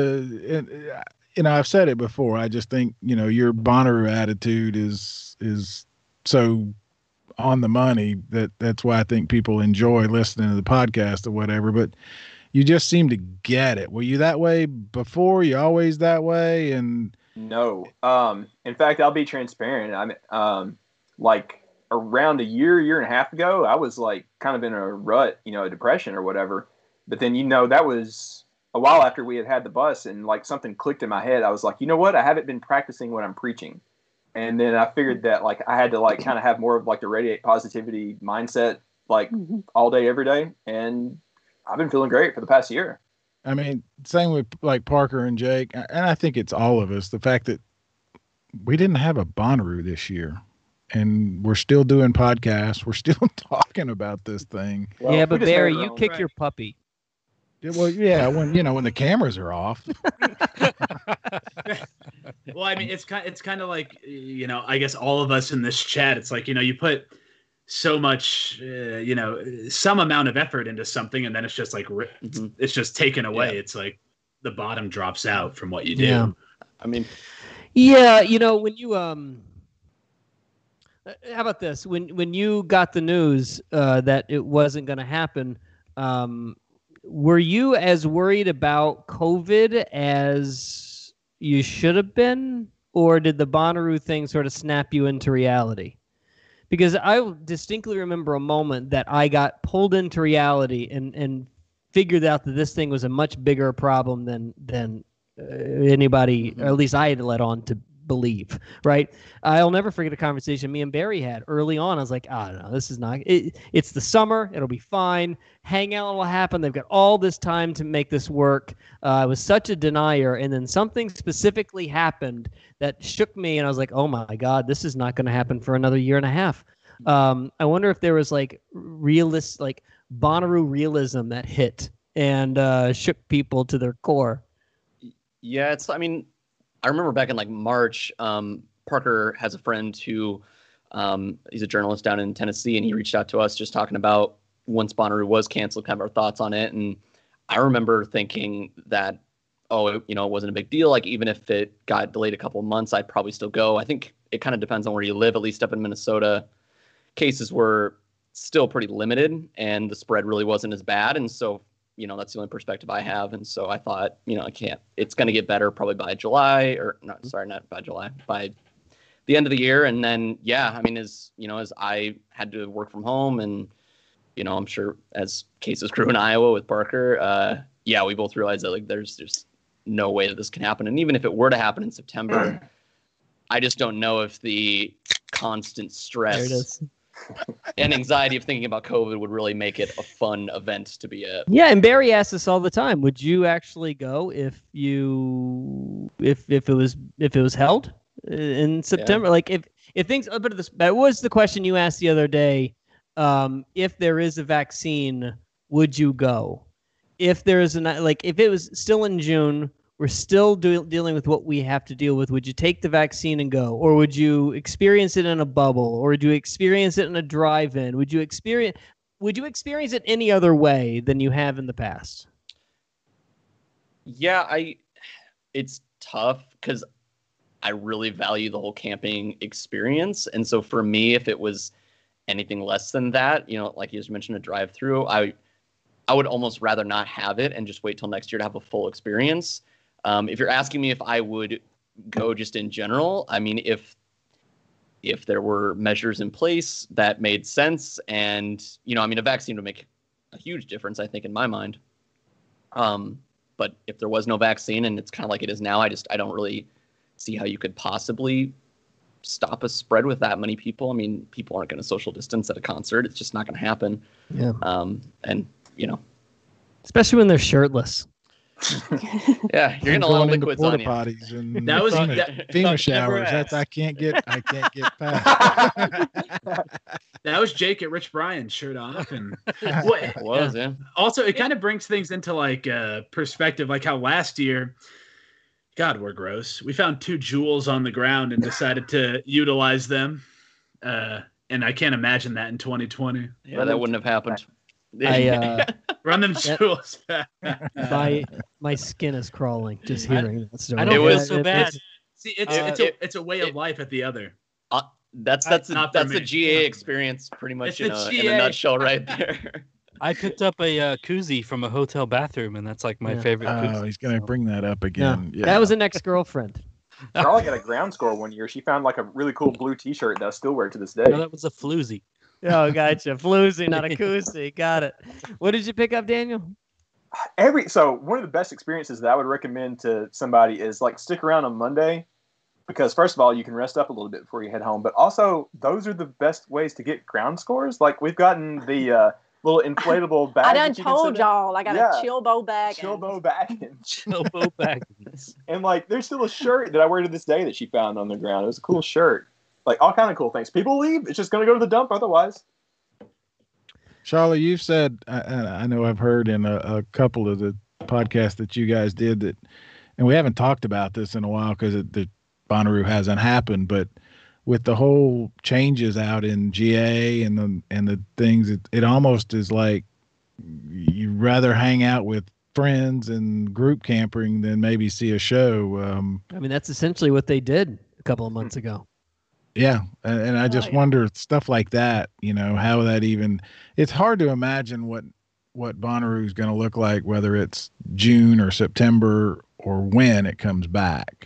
[SPEAKER 7] I've said it before. I just think, your Bonnaroo attitude is so on the money that's why I think people enjoy listening to the podcast or whatever. But you just seem to get it. Were you that way before? You always that way? And
[SPEAKER 11] no. In fact, I'll be transparent. I'm around a year and a half ago, I was kind of in a rut, a depression or whatever. But then, that was a while after we had the bus, and something clicked in my head. I was like, you know what? I haven't been practicing what I'm preaching. And then I figured that I had to kind of have more of the radiate positivity mindset, all day, every day. And I've been feeling great for the past year.
[SPEAKER 7] I mean, same with Parker and Jake. And I think it's all of us. The fact that we didn't have a Bonnaroo this year and we're still doing podcasts. We're still talking about this thing.
[SPEAKER 6] Well, yeah, but Barry, you kick your puppy.
[SPEAKER 7] Well, yeah, when the cameras are off.
[SPEAKER 9] Well, I mean, it's kind of like, I guess all of us in this chat, it's you put so much, some amount of effort into something, and then it's just it's just taken away. Yeah. It's the bottom drops out from what you do.
[SPEAKER 6] Yeah.
[SPEAKER 10] I mean,
[SPEAKER 6] yeah, when you how about this? When you got the news that it wasn't going to happen, were you as worried about COVID as you should have been, or did the Bonnaroo thing sort of snap you into reality? Because I distinctly remember a moment that I got pulled into reality and figured out that this thing was a much bigger problem than anybody, or at least I had let on to believe, right? I'll never forget a conversation me and Barry had early on. I was like, no, this is not, it's the summer. It'll be fine. Hangout will happen. They've got all this time to make this work. I was such a denier. And then something specifically happened that shook me. And I was like, oh my God, this is not going to happen for another year and a half. I wonder if there was like Bonnaroo realism that hit and shook people to their core.
[SPEAKER 10] Yeah, I remember back in like March, Parker has a friend who he's a journalist down in Tennessee, and he reached out to us just talking about once Bonnaroo was canceled, kind of our thoughts on it. And I remember thinking that, it wasn't a big deal. Like, even if it got delayed a couple of months, I'd probably still go. I think it kind of depends on where you live. At least up in Minnesota, cases were still pretty limited, and the spread really wasn't as bad. And so, that's the only perspective I have. And so I thought, it's going to get better probably by July, not by July, by the end of the year. And then, as I had to work from home, and, I'm sure as cases grew in Iowa with Parker, we both realized that, like, there's no way that this can happen. And even if it were to happen in September, I just don't know if the constant stress and anxiety of thinking about COVID would really make it a fun event to be at.
[SPEAKER 6] Yeah, and Barry asks us all the time, would you actually go if it was held in September? Yeah. Like if things, but that was the question you asked the other day. If there is a vaccine, would you go? If there is if it was still in June, we're still dealing with what we have to deal with, would you take the vaccine and go? Or would you experience it in a bubble? Or would you experience it in a drive-in? Would you experience it any other way than you have in the past?
[SPEAKER 10] Yeah, it's tough because I really value the whole camping experience. And so for me, if it was anything less than that, like you just mentioned, a drive-through, I would almost rather not have it and just wait till next year to have a full experience. If you're asking me if I would go just in general, if there were measures in place that made sense, and a vaccine would make a huge difference, I think, in my mind. But if there was no vaccine and it's kind of like it is now, I don't really see how you could possibly stop a spread with that many people. People aren't going to social distance at a concert. It's just not going to happen.
[SPEAKER 6] Yeah.
[SPEAKER 10] And
[SPEAKER 6] especially when they're shirtless.
[SPEAKER 10] Yeah, you're getting a lot of liquids on you.
[SPEAKER 7] Potties and
[SPEAKER 9] that was
[SPEAKER 7] FEMA showers. That's I can't get past.
[SPEAKER 9] That was Jake at Rich Brian's shirt off, and
[SPEAKER 10] it was. Yeah.
[SPEAKER 9] Also, it kind of brings things into like perspective, like how last year, God, we're gross. We found 2 jewels on the ground and decided to utilize them, and I can't imagine that in 2020.
[SPEAKER 10] Yeah, that wouldn't have happened.
[SPEAKER 9] Run them jewels back.
[SPEAKER 6] My skin is crawling just hearing that story.
[SPEAKER 8] I don't feel so bad.
[SPEAKER 9] See, it's a way of life at the other.
[SPEAKER 10] That's the GA experience pretty much in a nutshell right there.
[SPEAKER 8] I picked up a koozie from a hotel bathroom, and that's like my favorite koozie.
[SPEAKER 7] Oh, he's going to bring that up again. Yeah.
[SPEAKER 6] That was an ex-girlfriend.
[SPEAKER 11] Charlotte got a ground score one year. She found like a really cool blue T-shirt that I still wear to this day.
[SPEAKER 8] No, that was a floozy.
[SPEAKER 6] Oh, gotcha. Floozy, not a koozie. Got it. What did you pick up, Daniel?
[SPEAKER 11] So one of the best experiences that I would recommend to somebody is like stick around on Monday, because first of all, you can rest up a little bit before you head home. But also, those are the best ways to get ground scores. Like we've gotten the little inflatable bag.
[SPEAKER 12] I done told y'all I got a Chilbo bag.
[SPEAKER 11] Chilbo Baggins.
[SPEAKER 8] Chilbo Baggins.
[SPEAKER 11] And like, there's still a shirt that I wear to this day that she found on the ground. It was a cool shirt. Like all kind of cool things. People leave. It's just going to go to the dump otherwise.
[SPEAKER 7] Charlotte, you've said, I know I've heard in a couple of the podcasts that you guys did that, and we haven't talked about this in a while because the Bonnaroo hasn't happened, but with the whole changes out in GA and the things, it almost is like you'd rather hang out with friends and group camping than maybe see a show.
[SPEAKER 6] That's essentially what they did a couple of months ago.
[SPEAKER 7] Yeah. And I just wonder stuff like that, how that even, it's hard to imagine what Bonnaroo is going to look like, whether it's June or September or when it comes back.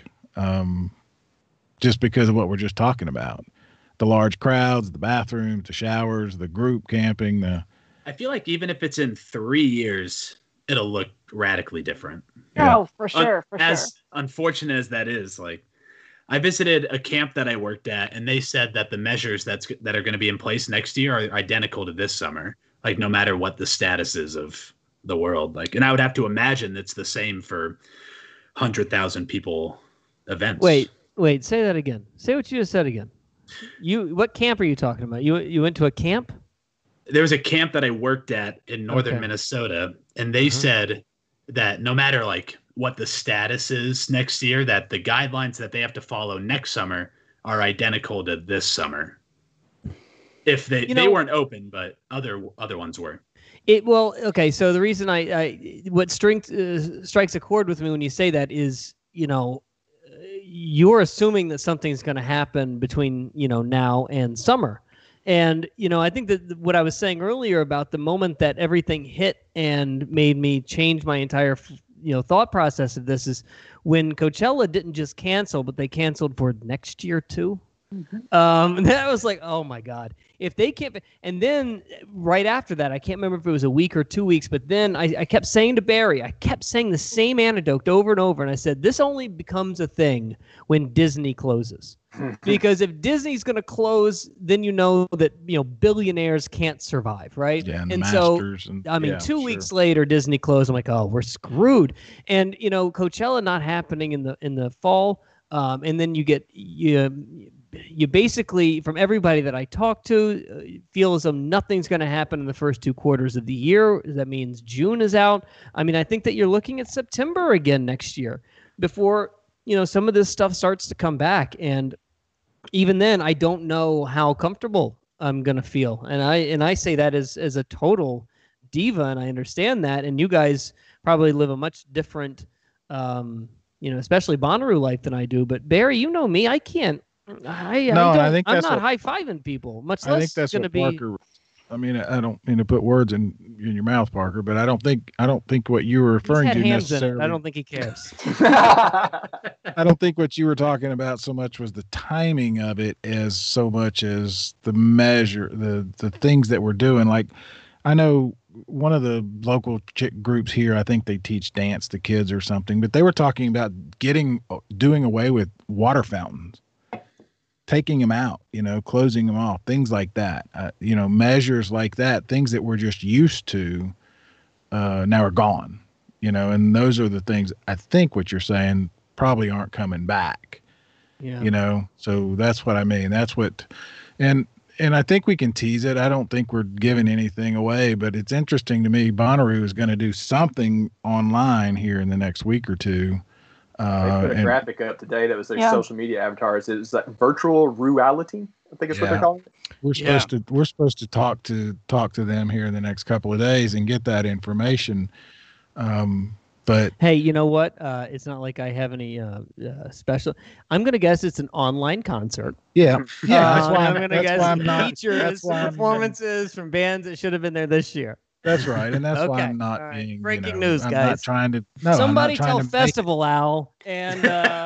[SPEAKER 7] Just because of what we're just talking about, the large crowds, the bathrooms, the showers, the group camping,
[SPEAKER 9] I feel like even if it's in 3 years, it'll look radically different.
[SPEAKER 7] Yeah.
[SPEAKER 12] Oh, for sure,
[SPEAKER 9] As unfortunate as that is, like, I visited a camp that I worked at, and they said that the measures that are going to be in place next year are identical to this summer. Like, no matter what the status is of the world, like, and I would have to imagine it's the same for 100,000 people events.
[SPEAKER 6] Wait, say that again. Say what you just said again. What camp are you talking about? You went to a camp?
[SPEAKER 9] There was a camp that I worked at in northern Minnesota, and they said that no matter like what the status is next year, that the guidelines that they have to follow next summer are identical to this summer. If they weren't open, but other ones were.
[SPEAKER 6] So the reason what strikes a chord with me when you say that is, you're assuming that something's going to happen between, now and summer. And, I think that what I was saying earlier about the moment that everything hit and made me change my entire, thought process of this is when Coachella didn't just cancel, but they canceled for next year too. And that was like, oh my God, if they can't. And then right after that, I can't remember if it was a week or 2 weeks, but then I kept saying to Barry, I kept saying the same anecdote over and over. And I said, this only becomes a thing when Disney closes. Because if Disney's going to close, then that, billionaires can't survive, right?
[SPEAKER 7] Yeah,
[SPEAKER 6] and
[SPEAKER 7] so,
[SPEAKER 6] 2 weeks later, Disney closed. I'm like, oh, we're screwed. And, Coachella not happening in the fall. And then you basically, from everybody that I talk to, feel as though nothing's going to happen in the first 2 quarters of the year. That means June is out. I mean, I think that you're looking at September again next year before, some of this stuff starts to come back. And even then, I don't know how comfortable I'm going to feel. And I say that as a total diva, and I understand that. And you guys probably live a much different, especially Bonnaroo life than I do. But Barry, you know me, I can't. I'm not high-fiving people, much less.
[SPEAKER 7] I think that's
[SPEAKER 6] going to be.
[SPEAKER 7] Parker, I mean, I don't mean to put words in your mouth, Parker, but I don't think what you were referring to necessarily.
[SPEAKER 6] I don't think he cares.
[SPEAKER 7] I don't think what you were talking about so much was the timing of it as so much as the measure, the things that we're doing. Like, I know one of the local chick groups here, I think they teach dance to kids or something, but they were talking about doing away with water fountains. Taking them out, closing them off, things like that, measures like that, things that we're just used to now are gone, and those are the things I think what you're saying probably aren't coming back, so that's what I mean. That's what, and I think we can tease it. I don't think we're giving anything away, but it's interesting to me. Bonnaroo is going to do something online here in the next week or two.
[SPEAKER 11] They put a graphic up today that was their social media avatars. It was like virtual reality, I think is what they're calling it.
[SPEAKER 7] We're supposed to talk to them here in the next couple of days and get that information. But
[SPEAKER 6] hey, you know what? It's not like I have any special. I'm gonna guess it's an online concert.
[SPEAKER 7] Yeah.
[SPEAKER 6] That's why I'm gonna guess features, performances from bands that should have been there this year.
[SPEAKER 7] That's right, and that's why I'm not being
[SPEAKER 6] breaking news,
[SPEAKER 7] I'm
[SPEAKER 6] guys.
[SPEAKER 7] Not trying to. No,
[SPEAKER 6] somebody tell Festival Owl, and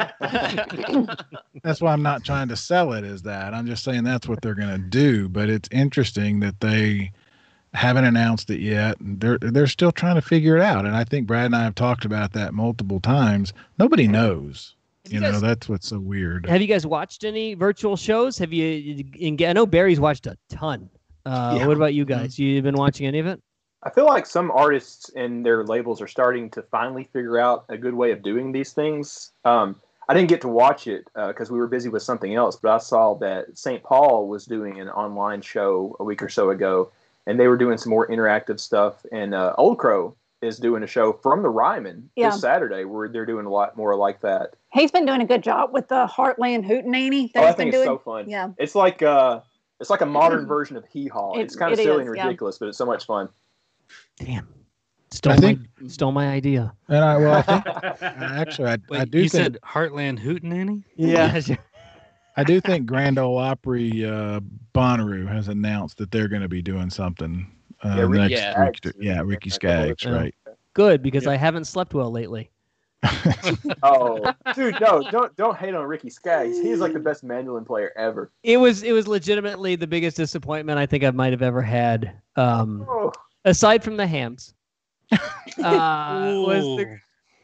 [SPEAKER 7] that's why I'm not trying to sell it as that. I'm just saying that's what they're going to do. But it's interesting that they haven't announced it yet, and they're still trying to figure it out. And I think Brad and I have talked about that multiple times. Nobody knows. That's what's so weird.
[SPEAKER 6] Have you guys watched any virtual shows? Have you? I know Barry's watched a ton. What about you guys? You been watching any of it?
[SPEAKER 11] I feel like some artists and their labels are starting to finally figure out a good way of doing these things. I didn't get to watch it because we were busy with something else, but I saw that St. Paul was doing an online show a week or so ago, and they were doing some more interactive stuff. And Old Crow is doing a show from the Ryman this Saturday where they're doing a lot more like that.
[SPEAKER 12] He's been doing a good job with the Heartland Hootenanny.
[SPEAKER 11] I think it's so fun. Yeah, it's like a modern version of Hee Haw. It's kind of silly and ridiculous, but it's so much fun.
[SPEAKER 6] Damn. Stole my idea.
[SPEAKER 7] And I think actually I do.
[SPEAKER 8] You said Heartland Hootenanny?
[SPEAKER 6] Yeah.
[SPEAKER 7] I do think Grand Ole Opry Bonnaroo has announced that they're going to be doing something next week. Ricky Skaggs, right?
[SPEAKER 6] Good, because I haven't slept well lately.
[SPEAKER 11] Oh, dude, no! Don't hate on Ricky Skaggs. He's like the best mandolin player ever.
[SPEAKER 6] It was legitimately the biggest disappointment I think I might have ever had. Aside from the hams, I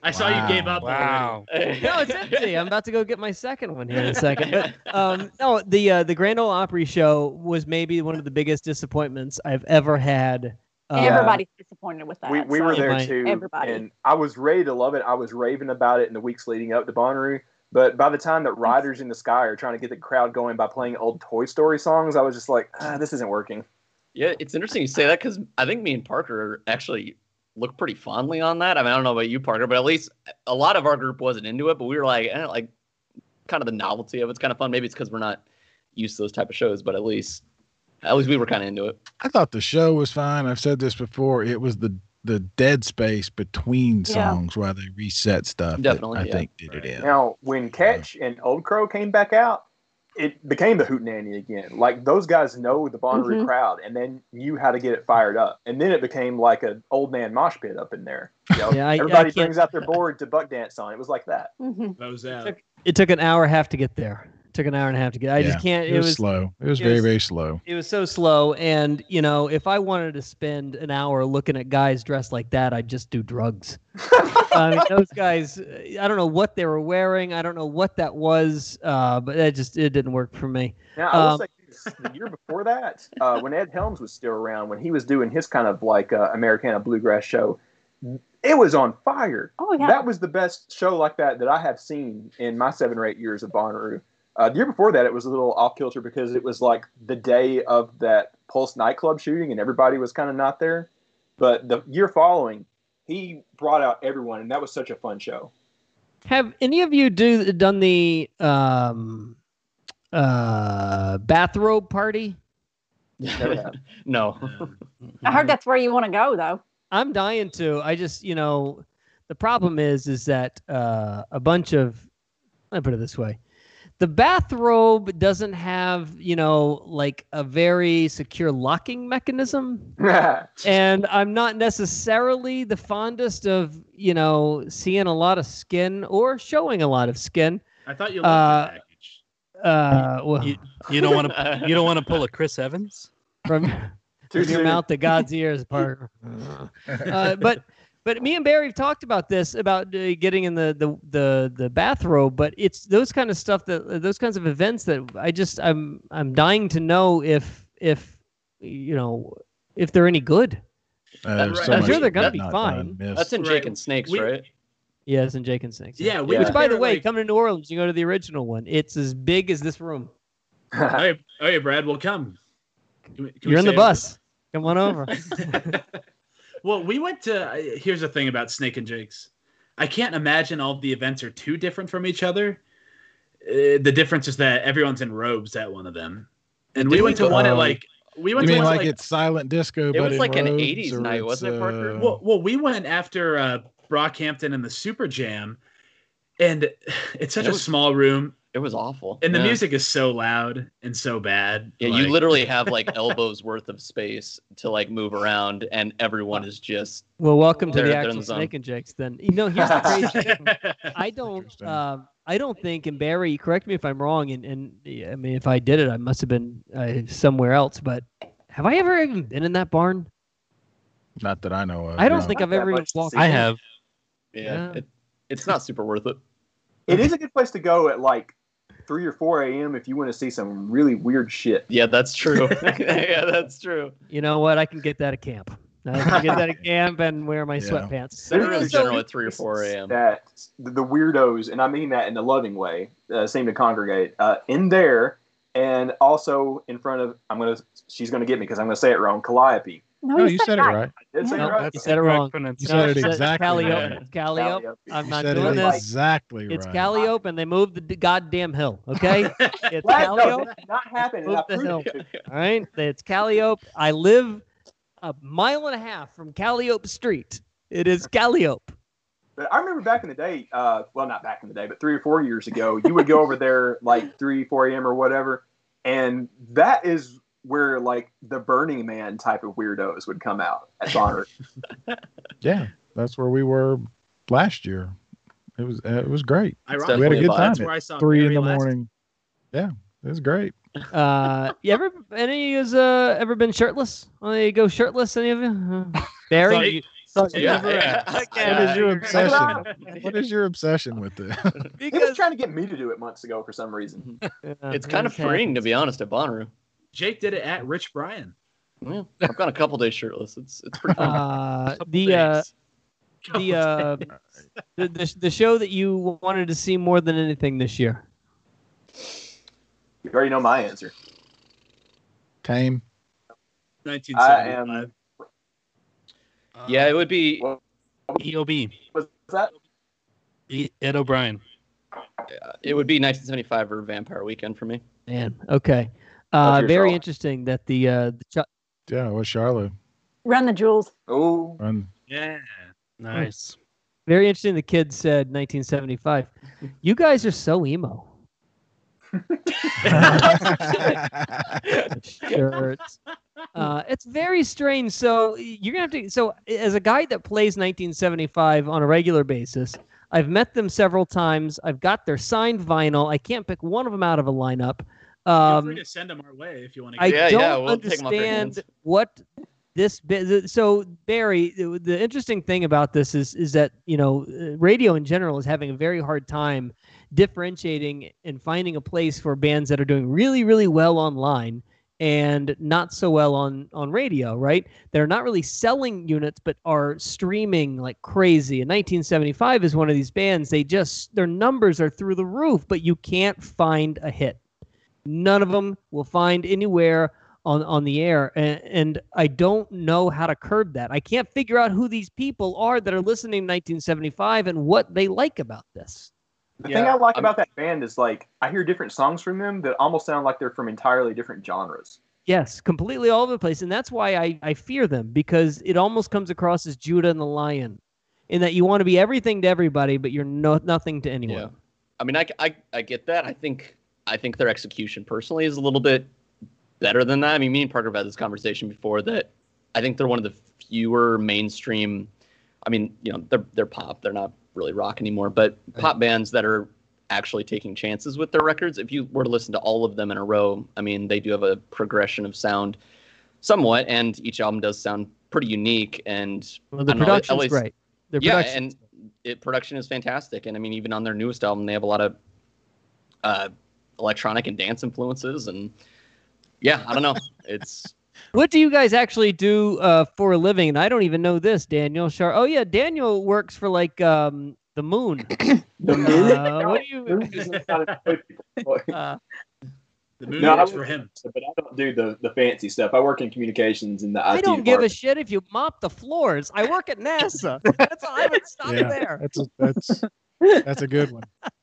[SPEAKER 9] I saw you gave up.
[SPEAKER 8] Wow.
[SPEAKER 6] No, it's empty. I'm about to go get my second one here in a second. But no, the Grand Ole Opry show was maybe one of the biggest disappointments I've ever had.
[SPEAKER 12] Everybody's disappointed with that.
[SPEAKER 11] We were there too.
[SPEAKER 12] Everybody.
[SPEAKER 11] And I was ready to love it. I was raving about it in the weeks leading up to Bonnaroo. But by the time that Riders in the Sky are trying to get the crowd going by playing old Toy Story songs, I was just like, this isn't working.
[SPEAKER 10] Yeah, it's interesting you say that because I think me and Parker actually look pretty fondly on that. I mean, I don't know about you, Parker, but at least a lot of our group wasn't into it. But we were like kind of the novelty of it's kind of fun. Maybe it's because we're not used to those type of shows, but at least we were kind of into it.
[SPEAKER 7] I thought the show was fine. I've said this before. It was the dead space between songs while they reset stuff.
[SPEAKER 10] Definitely,
[SPEAKER 7] I think did it in.
[SPEAKER 11] Now, when Catch and Old Crow came back out, it became the Hootenanny again. Like, those guys know the Bonnaroo crowd, and then knew how to get it fired up. And then it became like an old man mosh pit up in there. You know, everybody brings out their board to buck dance on. It was like that.
[SPEAKER 6] It took an hour and a half to get there. Took an hour and a half to get. I just can't.
[SPEAKER 7] It was slow. It was very, very slow.
[SPEAKER 6] It was so slow, and if I wanted to spend an hour looking at guys dressed like that, I'd just do drugs. I mean, those guys. I don't know what they were wearing. I don't know what that was, but it didn't work for me.
[SPEAKER 11] Now I will say this, the year before that, when Ed Helms was still around, when he was doing his kind of like Americana bluegrass show, it was on fire.
[SPEAKER 12] Oh yeah,
[SPEAKER 11] that was the best show like that I have seen in my 7 or 8 years of Bonnaroo. The year before that, it was a little off kilter because it was like the day of that Pulse nightclub shooting, and everybody was kind of not there. But the year following, he brought out everyone, and that was such a fun show.
[SPEAKER 6] Have any of you done the bathrobe party?
[SPEAKER 10] No.
[SPEAKER 12] I heard that's where you want to go, though.
[SPEAKER 6] I'm dying to. I just, the problem is that a bunch of, let me put it this way. The bathrobe doesn't have, like a very secure locking mechanism. And I'm not necessarily the fondest of, seeing a lot of skin or showing a lot of skin.
[SPEAKER 9] I thought you liked the package.
[SPEAKER 6] Well,
[SPEAKER 8] you don't want to pull a Chris Evans
[SPEAKER 6] from your mouth to God's ears, Parker. But me and Barry have talked about this, about getting in the bathrobe. But it's those kind of stuff, those kinds of events that I'm dying to know if they're any good. I'm sure they're gonna be fine.
[SPEAKER 10] That's in Jake and Snakes, right?
[SPEAKER 6] Yeah, it's in Jake and Snakes.
[SPEAKER 9] Yeah.
[SPEAKER 6] Which, by the way, coming to New Orleans, you go to the original one. It's as big as this room.
[SPEAKER 9] Hey, Brad, we'll come. Can
[SPEAKER 6] You're in the bus. Come on over.
[SPEAKER 9] Well, we went to. Here's the thing about Snake and Jake's. I can't imagine all of the events are too different from each other. The difference is that everyone's in robes at one of them, and we went to one at like. We went
[SPEAKER 7] you
[SPEAKER 9] to
[SPEAKER 7] mean
[SPEAKER 9] one
[SPEAKER 7] like it's silent disco?
[SPEAKER 10] It
[SPEAKER 7] but
[SPEAKER 10] was like
[SPEAKER 7] in
[SPEAKER 10] an
[SPEAKER 7] robes,
[SPEAKER 10] 80s night, wasn't it, Parker?
[SPEAKER 9] Well, we went after Brockhampton and the Super Jam, and it's such a small room.
[SPEAKER 10] It was awful.
[SPEAKER 9] And the music is so loud and so bad.
[SPEAKER 10] Yeah, you literally have like elbows worth of space to like move around, and everyon is just.
[SPEAKER 6] Well, welcome to the actual Snake and Jake's. Then here's the crazy thing. I don't think, and Barry, correct me if I'm wrong, and I mean if I did it, I must have been somewhere else. But have I ever even been in that barn?
[SPEAKER 7] Not that I know of.
[SPEAKER 6] I don't think I've ever even walked.
[SPEAKER 8] I have.
[SPEAKER 10] Yeah. It's not super worth it.
[SPEAKER 11] It is a good place to go at like 3 or 4 a.m. if you want to see some really weird shit.
[SPEAKER 10] Yeah, that's true. Yeah, that's true.
[SPEAKER 6] You know what? I can get that at camp. I can get that at camp and wear my sweatpants.
[SPEAKER 10] Better in general at 3 or 4 a.m.
[SPEAKER 11] That the weirdos, and I mean that in a loving way, seem to congregate in there, and also in front of. She's gonna get me because I'm gonna say it wrong. Calliope.
[SPEAKER 7] No, you said it right.
[SPEAKER 11] I did say it right.
[SPEAKER 6] You said it wrong.
[SPEAKER 7] You said it exactly
[SPEAKER 6] right.
[SPEAKER 7] right.
[SPEAKER 6] Calliope. I'm not
[SPEAKER 7] said
[SPEAKER 6] doing
[SPEAKER 7] it
[SPEAKER 6] this.
[SPEAKER 7] Exactly
[SPEAKER 6] It's
[SPEAKER 7] right.
[SPEAKER 6] Calliope, and they moved the goddamn hill. Okay, it's
[SPEAKER 11] No,
[SPEAKER 6] Calliope.
[SPEAKER 11] that did not happen.
[SPEAKER 6] Move the hill. All right, it's Calliope. I live a mile and a half from Calliope Street. It is Calliope.
[SPEAKER 11] But I remember back in the day, well, not back in the day, but 3 or 4 years ago, you would go over there like 3, 4 a.m. or whatever, and that is where like the Burning Man type of weirdos would come out at Bonnaroo.
[SPEAKER 7] Yeah, that's where we were last year. It was great. We had a good time.
[SPEAKER 9] That's where I saw
[SPEAKER 7] 3 in the
[SPEAKER 9] Barry
[SPEAKER 7] morning. Yeah, it was great.
[SPEAKER 6] Any of you ever been shirtless? You go shirtless? Any of you? Barry,
[SPEAKER 7] What is your obsession? What is your obsession with this?
[SPEAKER 11] He was trying to get me to do it months ago for some reason.
[SPEAKER 10] It's kind of freeing, to be honest, at Bonnaroo.
[SPEAKER 9] Jake did it at Rich Bryan.
[SPEAKER 10] Yeah, I've gone a couple days shirtless. It's pretty fun.
[SPEAKER 6] The show that you wanted to see more than anything this year.
[SPEAKER 11] You already know my answer.
[SPEAKER 7] Tame.
[SPEAKER 9] 1975.
[SPEAKER 10] Yeah, it would be
[SPEAKER 8] EOB.
[SPEAKER 11] What's that?
[SPEAKER 8] Ed O'Brien.
[SPEAKER 10] It would be 1975 or Vampire Weekend for me.
[SPEAKER 6] Man, okay. Very interesting that the
[SPEAKER 7] yeah, what's Charlotte?
[SPEAKER 12] Run the Jewels.
[SPEAKER 11] Oh,
[SPEAKER 9] yeah,
[SPEAKER 8] nice.
[SPEAKER 6] Very interesting. The kid said 1975. You guys are so emo. Shirts. It's very strange. So you're gonna have to. So as a guy that plays 1975 on a regular basis, I've met them several times. I've got their signed vinyl. I can't pick one of them out of a lineup.
[SPEAKER 9] Feel free to send them our way if you want to.
[SPEAKER 6] I don't understand what this. So Barry, the interesting thing about this is that radio in general is having a very hard time differentiating and finding a place for bands that are doing really, really well online and not so well on radio, right? They're not really selling units, but are streaming like crazy. And 1975 is one of these bands. Their numbers are through the roof, but you can't find a hit. None of them will find anywhere on the air. And I don't know how to curb that. I can't figure out who these people are that are listening to 1975 and what they like about this.
[SPEAKER 11] The thing I like about that band is like I hear different songs from them that almost sound like they're from entirely different genres.
[SPEAKER 6] Yes, completely all over the place. And that's why I fear them, because it almost comes across as Judah and the Lion, in that you want to be everything to everybody, but you're nothing to anyone.
[SPEAKER 10] Yeah. I mean, I get that. I think their execution personally is a little bit better than that. I mean, me and Parker have had this conversation before that I think they're one of the fewer mainstream. I mean, they're pop. They're not really rock anymore, but pop bands that are actually taking chances with their records. If you were to listen to all of them in a row, I mean, they do have a progression of sound somewhat, and each album does sound pretty unique. And
[SPEAKER 6] the production's great.
[SPEAKER 10] Production is fantastic. And I mean, even on their newest album, they have a lot of electronic and dance influences. And yeah, I don't know.
[SPEAKER 6] What do you guys actually do for a living? And I don't even know this, Daniel. Oh yeah, Daniel works for like the Moon.
[SPEAKER 11] The Moon?
[SPEAKER 6] What do you?
[SPEAKER 9] The Moon works for him,
[SPEAKER 11] but I don't do the fancy stuff. I work in communications in the IT
[SPEAKER 6] I don't
[SPEAKER 11] department.
[SPEAKER 6] give a shit if you mop the floors. I work at NASA. That's all. I would stop there.
[SPEAKER 7] That's a good one.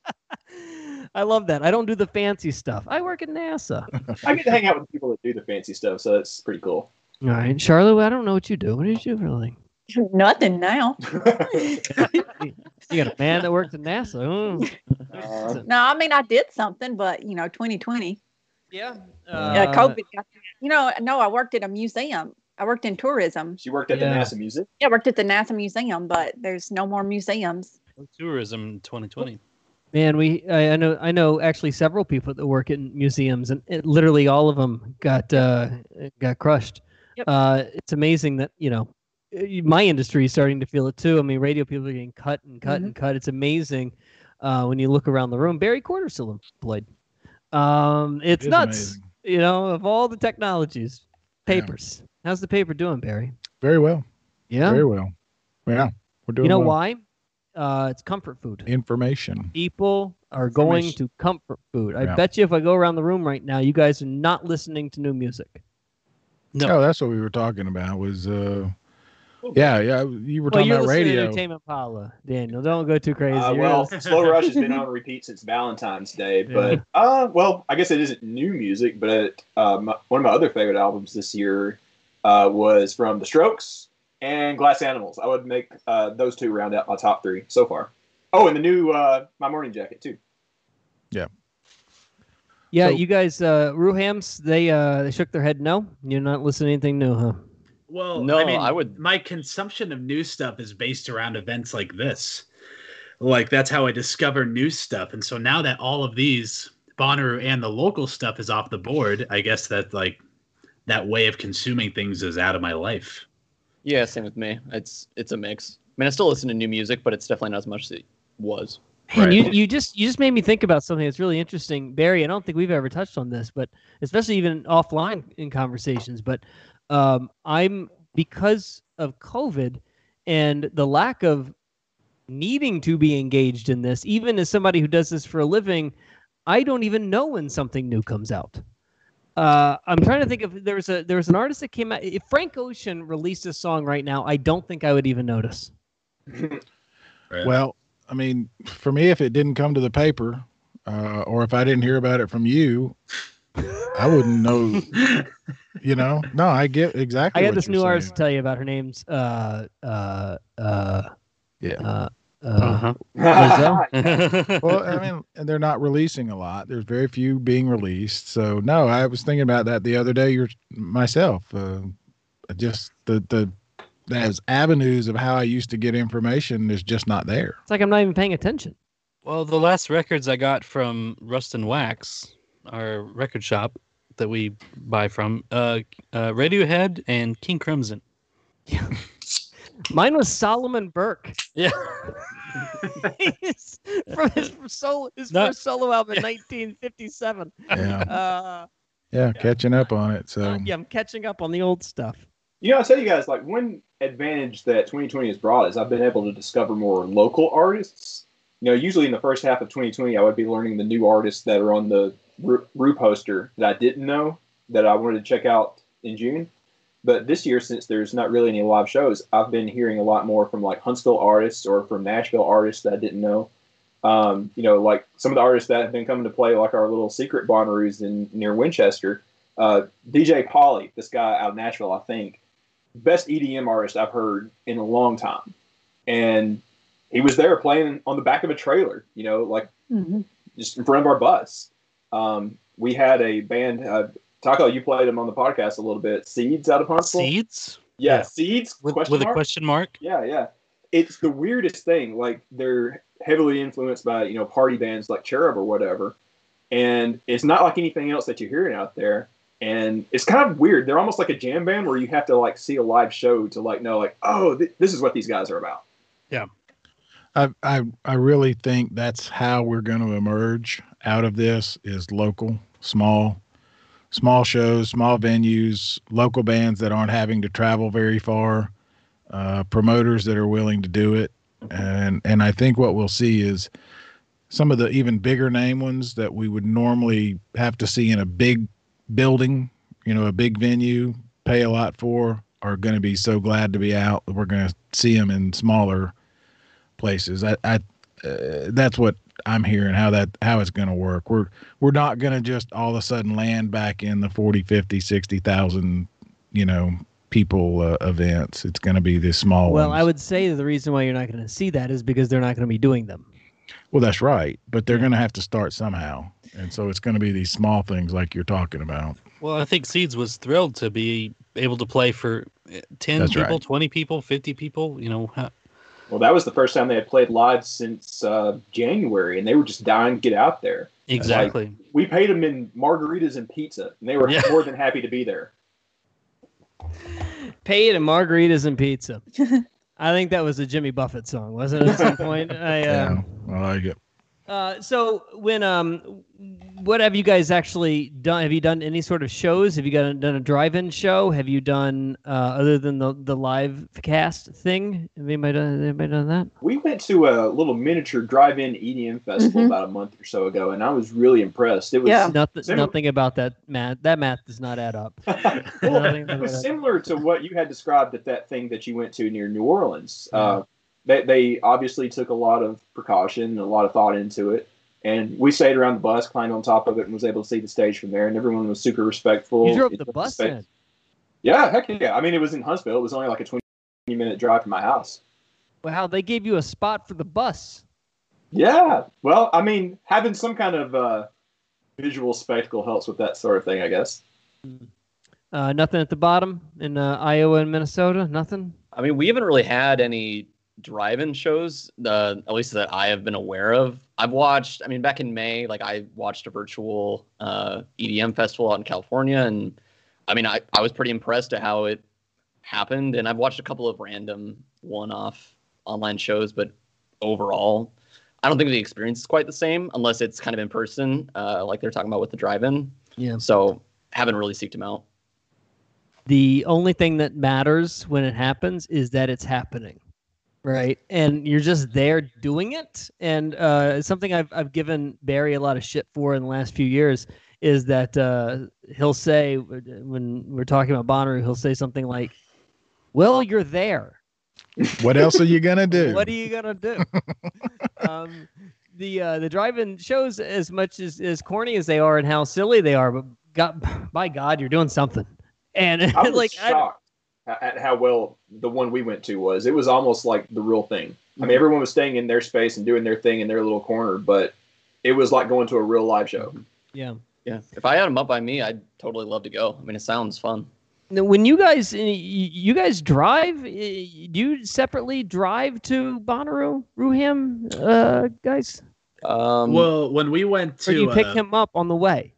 [SPEAKER 6] I love that. I don't do the fancy stuff. I work at NASA.
[SPEAKER 11] I get to hang out with people that do the fancy stuff, so that's pretty cool.
[SPEAKER 6] All right, Charlotte, I don't know what you do. What do you do for a living?
[SPEAKER 12] Nothing now.
[SPEAKER 6] You got a man that works at NASA.
[SPEAKER 12] No, I mean, I did something, but 2020.
[SPEAKER 6] Yeah.
[SPEAKER 12] COVID got no, I worked at a museum. I worked in tourism.
[SPEAKER 11] She worked at the NASA Museum?
[SPEAKER 12] Yeah, I worked at the NASA Museum, but there's no more museums.
[SPEAKER 8] Tourism in 2020.
[SPEAKER 6] Man, I know actually several people that work in museums, and literally all of them got crushed.
[SPEAKER 12] Yep.
[SPEAKER 6] It's amazing that my industry is starting to feel it too. I mean, radio people are getting cut and cut and cut. It's amazing when you look around the room. Barry Corder's still employed. It's nuts. Amazing. Of all the technologies, papers. Yeah. How's the paper doing, Barry?
[SPEAKER 7] Very well.
[SPEAKER 6] Yeah.
[SPEAKER 7] Very well. Yeah, we're doing.
[SPEAKER 6] Why? It's comfort food.
[SPEAKER 7] Information.
[SPEAKER 6] People are going to comfort food. I bet you if I go around the room right now, you guys are not listening to new music.
[SPEAKER 7] No, that's what we were talking about. Was you were talking about radio.
[SPEAKER 6] To Tame Impala, Daniel. Don't go too crazy.
[SPEAKER 11] Slow Rush has been on repeat since Valentine's Day, but I guess it isn't new music. But one of my other favorite albums this year was from The Strokes and Glass Animals. I would make those two round out my top three so far. Oh, and the new My Morning Jacket too.
[SPEAKER 7] Yeah.
[SPEAKER 6] Yeah, so, you guys, Ruhams, they shook their head. No, you're not listening to anything new, huh?
[SPEAKER 9] Well,
[SPEAKER 10] no,
[SPEAKER 9] I mean,
[SPEAKER 10] I would.
[SPEAKER 9] My consumption of new stuff is based around events like this. Like that's how I discover new stuff, and so now that all of these Bonnaroo and the local stuff is off the board, I guess that that way of consuming things is out of my life.
[SPEAKER 10] Yeah, same with me. It's a mix. I mean, I still listen to new music, but it's definitely not as much as it was.
[SPEAKER 6] And you just made me think about something that's really interesting, Barry. I don't think we've ever touched on this, but especially even offline in conversations. But I'm, because of COVID and the lack of needing to be engaged in this, even as somebody who does this for a living, I don't even know when something new comes out. I'm trying to think if there was an artist that came out. If Frank Ocean released a song right now, I don't think I would even notice.
[SPEAKER 7] Well, I mean, for me, if it didn't come to the paper, or if I didn't hear about it from you, I wouldn't know. You know, no, I get exactly.
[SPEAKER 6] I got this new artist to tell you about. Her name's Lizzo.
[SPEAKER 7] Well, I mean, and they're not releasing a lot. There's very few being released. So no, I was thinking about that the other day. Myself, just those avenues of how I used to get information is just not there.
[SPEAKER 6] It's like I'm not even paying attention.
[SPEAKER 8] Well, the last records I got from Rust and Wax, our record shop that we buy from, Radiohead and King Crimson.
[SPEAKER 6] Yeah. Mine was Solomon Burke.
[SPEAKER 8] Yeah.
[SPEAKER 6] From his first solo album in 1957.
[SPEAKER 7] Yeah. Catching up on it. So
[SPEAKER 6] I'm catching up on the old stuff.
[SPEAKER 11] You know, I tell you guys, like, one advantage that 2020 has brought is I've been able to discover more local artists. You know, usually in the first half of 2020, I would be learning the new artists that are on the Rue poster that I didn't know that I wanted to check out in June. But this year, since there's not really any live shows, I've been hearing a lot more from like Huntsville artists or from Nashville artists that I didn't know. You know, like some of the artists that have been coming to play, like our little secret Bonnaroo's near Winchester. DJ Polly, this guy out of Nashville, I think, best EDM artist I've heard in a long time. And he was there playing on the back of a trailer, you know, like just in front of our bus. We had a band, Taco, you played them on the podcast a little bit. Seeds out of Huntsville.
[SPEAKER 8] Seeds?
[SPEAKER 11] Yeah, Seeds.
[SPEAKER 8] With a question mark?
[SPEAKER 11] Yeah. It's the weirdest thing. Like, they're heavily influenced by, you know, party bands like Cherub or whatever. And it's not like anything else that you're hearing out there. And it's kind of weird. They're almost like a jam band where you have to, like, see a live show to, like, know, like, oh, this is what these guys are about.
[SPEAKER 8] Yeah.
[SPEAKER 7] I really think that's how we're going to emerge out of this, is local, small shows, small venues, local bands that aren't having to travel very far, promoters that are willing to do it. And I think what we'll see is some of the even bigger name ones that we would normally have to see in a big building, you know, a big venue, pay a lot for, are going to be so glad to be out. We're going to see them in smaller places. That's what I'm hearing, how it's going to work. We're not going to just all of a sudden land back in the 40, 50, 60,000, you know, people events. It's going to be this small
[SPEAKER 6] Well,
[SPEAKER 7] ones.
[SPEAKER 6] I would say the reason why you're not going to see that is because they're not going to be doing them.
[SPEAKER 7] Well, that's right. But they're going to have to start somehow. And so it's going to be these small things like you're talking about.
[SPEAKER 8] Well, I think Seeds was thrilled to be able to play for 10
[SPEAKER 7] That's
[SPEAKER 8] people,
[SPEAKER 7] right.
[SPEAKER 8] 20 people, 50 people, you know.
[SPEAKER 11] Well, that was the first time they had played live since January, and they were just dying to get out there.
[SPEAKER 8] Exactly.
[SPEAKER 11] Like, we paid them in margaritas and pizza, and they were more than happy to be there.
[SPEAKER 6] Paid in margaritas and pizza. I think that was a Jimmy Buffett song, wasn't it, at some point?
[SPEAKER 7] Yeah, I like it.
[SPEAKER 6] So when what have you guys actually done? Have you done any sort of shows? Have you done a drive-in show? Have you done other than the live cast thing? Have anybody done that?
[SPEAKER 11] We went to a little miniature drive-in EDM festival about a month or so ago, and I was really impressed. It was
[SPEAKER 6] nothing about that math. That math does not add up.
[SPEAKER 11] Well, it was similar to what you had described at that thing that you went to near New Orleans. They obviously took a lot of precaution and a lot of thought into it. And we stayed around the bus, climbed on top of it, and was able to see the stage from there. And everyone was super respectful.
[SPEAKER 6] You drove the bus then?
[SPEAKER 11] Yeah, heck yeah. I mean, it was in Huntsville. It was only like a 20-minute drive from my house.
[SPEAKER 6] Wow, they gave you a spot for the bus.
[SPEAKER 11] Yeah. Well, I mean, having some kind of visual spectacle helps with that sort of thing, I guess.
[SPEAKER 6] Nothing at the bottom in Iowa and Minnesota? Nothing?
[SPEAKER 10] I mean, we haven't really had any drive-in shows, at least that I have been aware of. I've watched, I mean, back in May, like I watched a virtual EDM festival out in California, and I mean, I was pretty impressed at how it happened, and I've watched a couple of random one-off online shows, but overall, I don't think the experience is quite the same unless it's kind of in person, like they're talking about with the drive-in.
[SPEAKER 6] Yeah.
[SPEAKER 10] So haven't really seeked them out.
[SPEAKER 6] The only thing that matters when it happens is that it's happening, right? And you're just there doing it. And something I've given Barry a lot of shit for in the last few years is that he'll say, when we're talking about Bonnaroo, he'll say something like, well, you're there.
[SPEAKER 7] What else are you gonna do?
[SPEAKER 6] What are you gonna do? The drive-in shows, as much as corny as they are and how silly they are, but by God, you're doing something. And
[SPEAKER 11] I was
[SPEAKER 6] like,
[SPEAKER 11] shocked at how well the one we went to was. It was almost like the real thing. I mean, everyone was staying in their space and doing their thing in their little corner, but it was like going to a real live show.
[SPEAKER 6] Yeah.
[SPEAKER 10] Yeah. If I had them up by me, I'd totally love to go. I mean, it sounds fun.
[SPEAKER 6] Now, when you guys drive, do you separately drive to Bonnaroo, Ruham, guys?
[SPEAKER 9] Well, when we went to,
[SPEAKER 6] or do you pick him up on the way?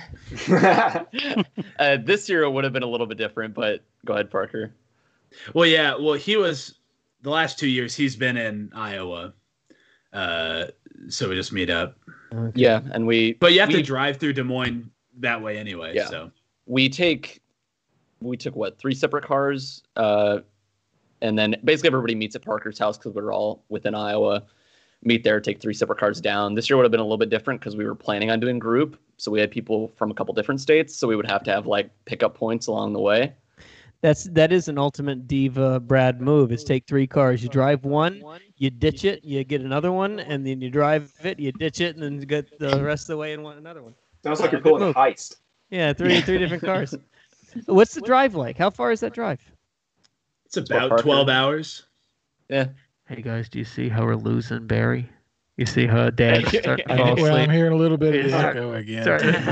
[SPEAKER 10] This year it would have been a little bit different, but go ahead, Parker.
[SPEAKER 9] Well, yeah. Well, he was the last 2 years. He's been in Iowa, so we just meet up.
[SPEAKER 10] Okay. Yeah, and
[SPEAKER 9] But you have to drive through Des Moines that way anyway.
[SPEAKER 10] Yeah.
[SPEAKER 9] So
[SPEAKER 10] we took what, 3 separate cars, and then basically everybody meets at Parker's house because we're all within Iowa. Meet there, take 3 separate cars down. This year would have been a little bit different because we were planning on doing group, so we had people from a couple different states, so we would have to have like pickup points along the way.
[SPEAKER 6] That is an ultimate diva Brad move. Is take 3 cars, you drive one, you ditch it, you get another one, and then you drive it, you ditch it, and then get the rest of the way in another one.
[SPEAKER 11] Sounds like you're pulling a heist.
[SPEAKER 6] Yeah, three different cars. What's the drive like? How far is that drive?
[SPEAKER 9] It's about 12 hours.
[SPEAKER 10] Yeah.
[SPEAKER 6] Hey guys, do you see how we're losing Barry? You see how Dad's starting to fall asleep?
[SPEAKER 7] Well, I'm hearing a little bit of echo again.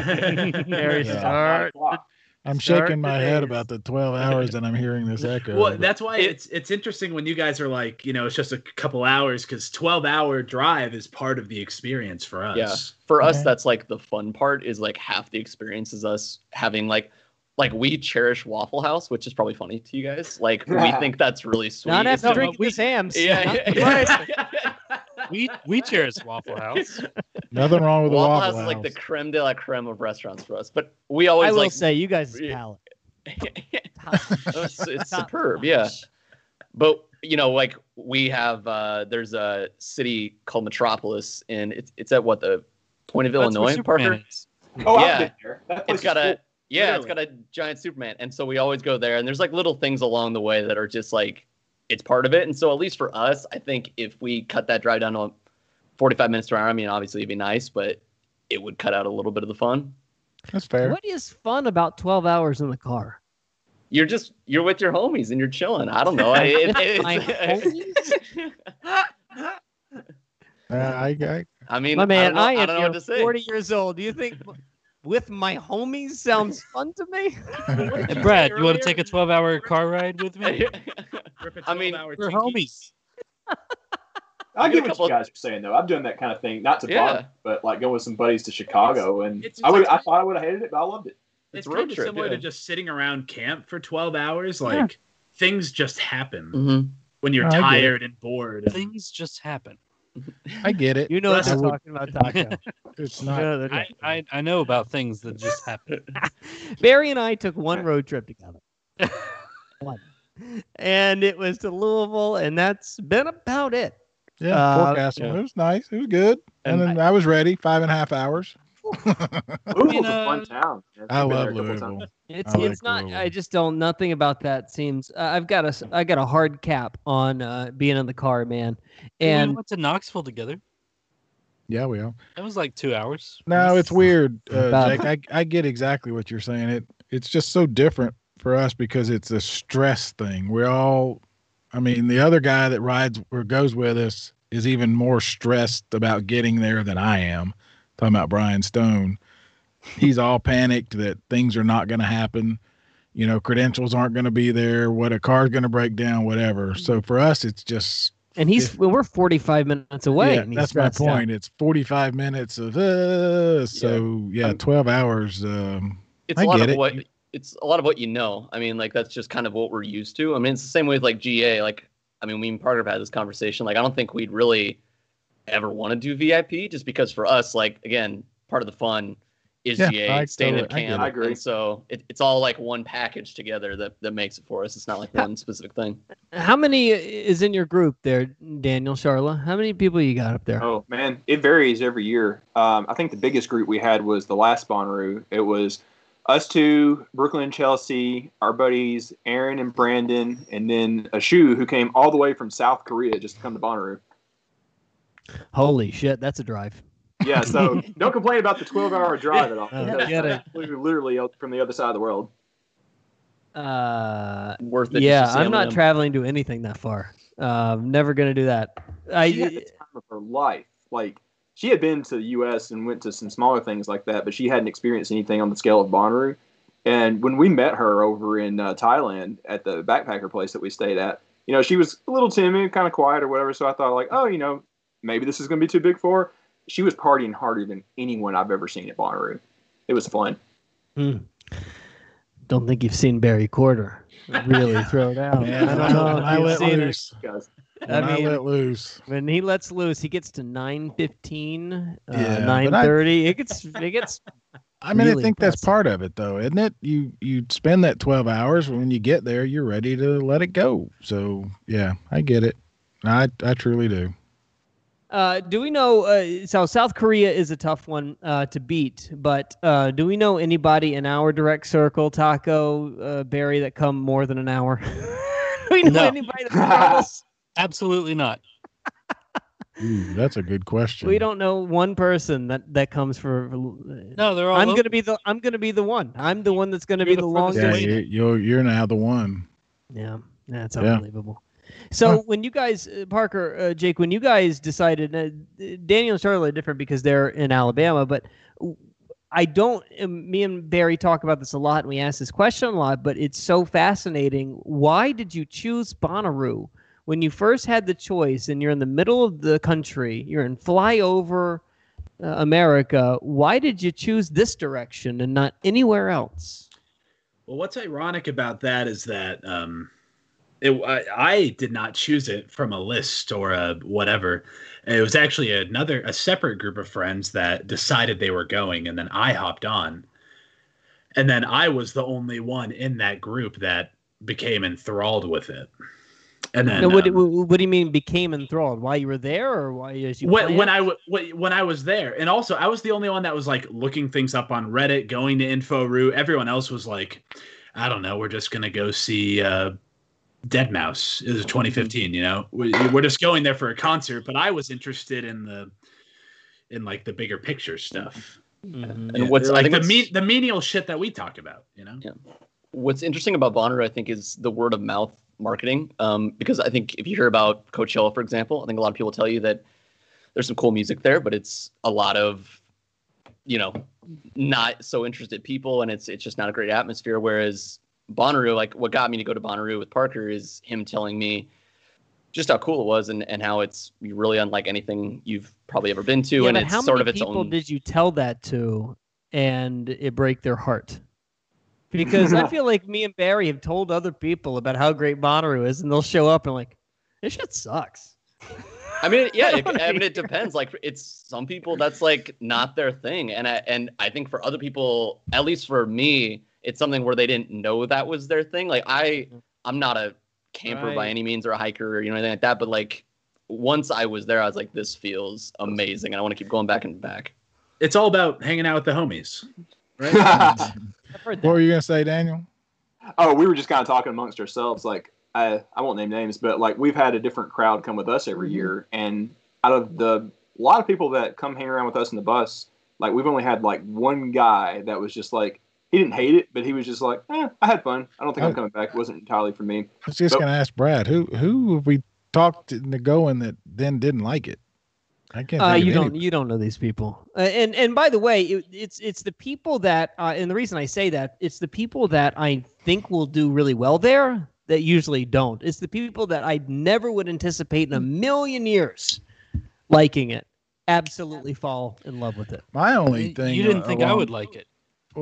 [SPEAKER 7] I'm shaking my head about the 12 hours and I'm hearing this echo.
[SPEAKER 9] Well, that's why it's interesting when you guys are like, it's just a couple hours, because 12-hour drive is part of the experience for us.
[SPEAKER 10] Yeah. For us, that's like the fun part, is like half the experience is us having like we cherish Waffle House, which is probably funny to you guys. Like we think that's really sweet.
[SPEAKER 6] Not after drinking these hams.
[SPEAKER 10] Yeah.
[SPEAKER 8] We cherish Waffle House.
[SPEAKER 7] Nothing wrong with
[SPEAKER 10] Waffle
[SPEAKER 7] the Waffle
[SPEAKER 10] House.
[SPEAKER 7] House.
[SPEAKER 10] Is like the creme de la creme of restaurants for us. But we always
[SPEAKER 6] I will say, you guys' palate.
[SPEAKER 10] it's superb, yeah. But like we have there's a city called Metropolis, and it's at what, the Point of Illinois, Parker?
[SPEAKER 11] Oh,
[SPEAKER 10] yeah.
[SPEAKER 11] I've been there.
[SPEAKER 10] It's got it's got a giant Superman, and so we always go there, and there's like little things along the way that are just like, it's part of it. And so at least for us, I think if we cut that drive down to 45 minutes to an hour, I mean, obviously it'd be nice, but it would cut out a little bit of the fun.
[SPEAKER 7] That's fair.
[SPEAKER 6] What is fun about 12 hours in the car?
[SPEAKER 10] You're with your homies and you're chilling. I don't know.
[SPEAKER 6] My homies?
[SPEAKER 10] I mean,
[SPEAKER 6] my man, I
[SPEAKER 10] don't know
[SPEAKER 6] am
[SPEAKER 10] what to say.
[SPEAKER 6] 40 years old. Do you think with my homies sounds fun to me?
[SPEAKER 8] Hey, Brad, you want to take a 12-hour car ride with me?
[SPEAKER 10] I mean,
[SPEAKER 8] we're homies.
[SPEAKER 11] I get what you guys are saying, though. I've done that kind of thing, not to Bond, but like going with some buddies to Chicago, and I thought I would have hated it, but I loved it.
[SPEAKER 9] It's kind of similar to just sitting around camp for 12 hours. Like things just happen when you're tired and bored.
[SPEAKER 8] Things just happen.
[SPEAKER 7] I get it.
[SPEAKER 6] You know what I'm talking about, Taco.
[SPEAKER 7] It's not.
[SPEAKER 8] I know about things that just happen.
[SPEAKER 6] Barry and I took one road trip together. One. And it was to Louisville, and that's been about it.
[SPEAKER 7] Yeah, Forecastle. It was nice. It was good. And then I was ready. 5.5 hours.
[SPEAKER 11] Louisville's a fun town.
[SPEAKER 7] I love Louisville.
[SPEAKER 6] It's not. Louisville. I just don't. Nothing about that seems. I got a hard cap on being in the car, man. And
[SPEAKER 8] we went to Knoxville together.
[SPEAKER 7] Yeah, we are.
[SPEAKER 8] That was like 2 hours.
[SPEAKER 7] No, it's weird, Jake. I get exactly what you're saying. It's just so different for us because it's a stress thing. We're all. I mean, the other guy that rides or goes with us is even more stressed about getting there than I am. Talking about Brian Stone. He's all panicked that things are not going to happen. Credentials aren't going to be there. What a car's going to break down, whatever. So for us, it's just.
[SPEAKER 6] And we're 45 minutes away.
[SPEAKER 7] Yeah, that's my point. It's 45 minutes of 12 hours.
[SPEAKER 10] It's a lot of what it's a lot of what you know. I mean, like that's just kind of what we're used to. I mean, it's the same way with like GA. Like, I mean, me and Parker have had this conversation. Like, I don't think we'd really ever want to do VIP, just because for us, like again, part of the fun is GA, staying in camp.
[SPEAKER 11] I agree.
[SPEAKER 10] And so it's all like one package together that makes it for us. It's not like one specific thing.
[SPEAKER 6] How many is in your group there, Daniel, Charla? How many people you got up there?
[SPEAKER 11] Oh man, it varies every year. I think the biggest group we had was the last Bonnaroo. It was us two, Brooklyn and Chelsea, our buddies Aaron and Brandon, and then Ashu, who came all the way from South Korea just to come to Bonnaroo.
[SPEAKER 6] Holy shit, that's a drive.
[SPEAKER 11] Yeah, so don't complain about the 12-hour drive at all.
[SPEAKER 6] Get it.
[SPEAKER 11] We're literally from the other side of the world.
[SPEAKER 10] Worth it.
[SPEAKER 6] Yeah, I'm not traveling to anything that far. Never gonna do that.
[SPEAKER 11] She had the time of her life. Like, she had been to the U.S. and went to some smaller things like that, but she hadn't experienced anything on the scale of Bonnaroo. And when we met her over in Thailand at the backpacker place that we stayed at, you know, she was a little timid, kind of quiet or whatever. So I thought, like, oh, you know, maybe this is going to be too big for her. She was partying harder than anyone I've ever seen at Bonnaroo. It was fun.
[SPEAKER 6] Don't think you've seen Barry Corder really throw it out.
[SPEAKER 7] Yeah,
[SPEAKER 6] I don't know
[SPEAKER 7] I
[SPEAKER 6] if
[SPEAKER 7] let
[SPEAKER 6] you've seen
[SPEAKER 7] loose.
[SPEAKER 6] it.
[SPEAKER 7] I let loose.
[SPEAKER 6] When he lets loose, he gets to 9:15,
[SPEAKER 7] Yeah,
[SPEAKER 6] 9:30. It gets.
[SPEAKER 7] I mean,
[SPEAKER 6] really
[SPEAKER 7] I think that's
[SPEAKER 6] impressive.
[SPEAKER 7] part of it, though, isn't it? You spend that 12 hours. When you get there, you're ready to let it go. So, yeah, I get it. I truly do.
[SPEAKER 6] Do we know? So South Korea is a tough one to beat, but do we know anybody in our direct circle, Taco, Barry, that come more than an hour? Do we know anybody that travels?
[SPEAKER 8] Absolutely not.
[SPEAKER 7] Ooh, that's a good question.
[SPEAKER 6] We don't know one person that comes for.
[SPEAKER 8] No, they're all.
[SPEAKER 6] I'm gonna be the one. I'm the one that's gonna be the longest.
[SPEAKER 7] Yeah, you're now the one.
[SPEAKER 6] Yeah, that's unbelievable. So when you guys, Parker, Jake, when you guys decided, Daniel and Charlotte are different because they're in Alabama, but I don't. Me and Barry talk about this a lot, and we ask this question a lot. But it's so fascinating. Why did you choose Bonnaroo when you first had the choice, and you're in the middle of the country? You're in flyover America. Why did you choose this direction and not anywhere else?
[SPEAKER 9] Well, what's ironic about that is that I did not choose it from a list or a whatever. It was actually a separate group of friends that decided they were going, and then I hopped on. And then I was the only one in that group that became enthralled with it. And then
[SPEAKER 6] what do you mean became enthralled? Why you were there, or why as you
[SPEAKER 9] when I was there? And also I was the only one that was like looking things up on Reddit, going to InfoRoo. Everyone else was like, I don't know, we're just gonna go see Deadmau5. It was 2015, you know. We're just going there for a concert, but I was interested in the bigger picture stuff.
[SPEAKER 10] Mm-hmm. And what's
[SPEAKER 9] like the menial shit that we talk about, you know.
[SPEAKER 10] Yeah. What's interesting about Bonnaroo, I think, is the word of mouth marketing. Because I think if you hear about Coachella, for example, I think a lot of people tell you that there's some cool music there, but it's a lot of, you know, not so interested people, and it's just not a great atmosphere. Whereas Bonnaroo, like what got me to go to Bonnaroo with Parker is him telling me just how cool it was and how it's really unlike anything you've probably ever been to.
[SPEAKER 6] Yeah,
[SPEAKER 10] and
[SPEAKER 6] but
[SPEAKER 10] it's
[SPEAKER 6] how
[SPEAKER 10] sort
[SPEAKER 6] many
[SPEAKER 10] of its
[SPEAKER 6] people
[SPEAKER 10] own.
[SPEAKER 6] did you tell that to and it break their heart? Because I feel like me and Barry have told other people about how great Bonnaroo is, and they'll show up and like, this shit sucks.
[SPEAKER 10] I mean, yeah, it depends. Like, it's some people that's like not their thing, and I think for other people, at least for me, it's something where they didn't know that was their thing. Like I'm not a camper by any means or a hiker or anything like that, but like once I was there, I was like, this feels amazing, and I want to keep going back and back.
[SPEAKER 9] It's all about hanging out with the homies, right?
[SPEAKER 7] What were you gonna say, Daniel?
[SPEAKER 11] Oh, we were just kind of talking amongst ourselves. Like, I won't name names, but like we've had a different crowd come with us every year, and out of a lot of people that come hang around with us in the bus, like we've only had like one guy that was just like, he didn't hate it, but he was just like, I had fun. I don't think I'm coming back. It wasn't entirely for me.
[SPEAKER 7] I was just gonna ask Brad, who have we talked into going that then didn't like it? I can't.
[SPEAKER 6] You don't know these people. And by the way, it's the people that and the reason I say that, it's the people that I think will do really well there that usually don't. It's the people that I never would anticipate in a million years liking it. Absolutely fall in love with it.
[SPEAKER 7] My only thing.
[SPEAKER 8] You didn't think I would like it.
[SPEAKER 7] Well,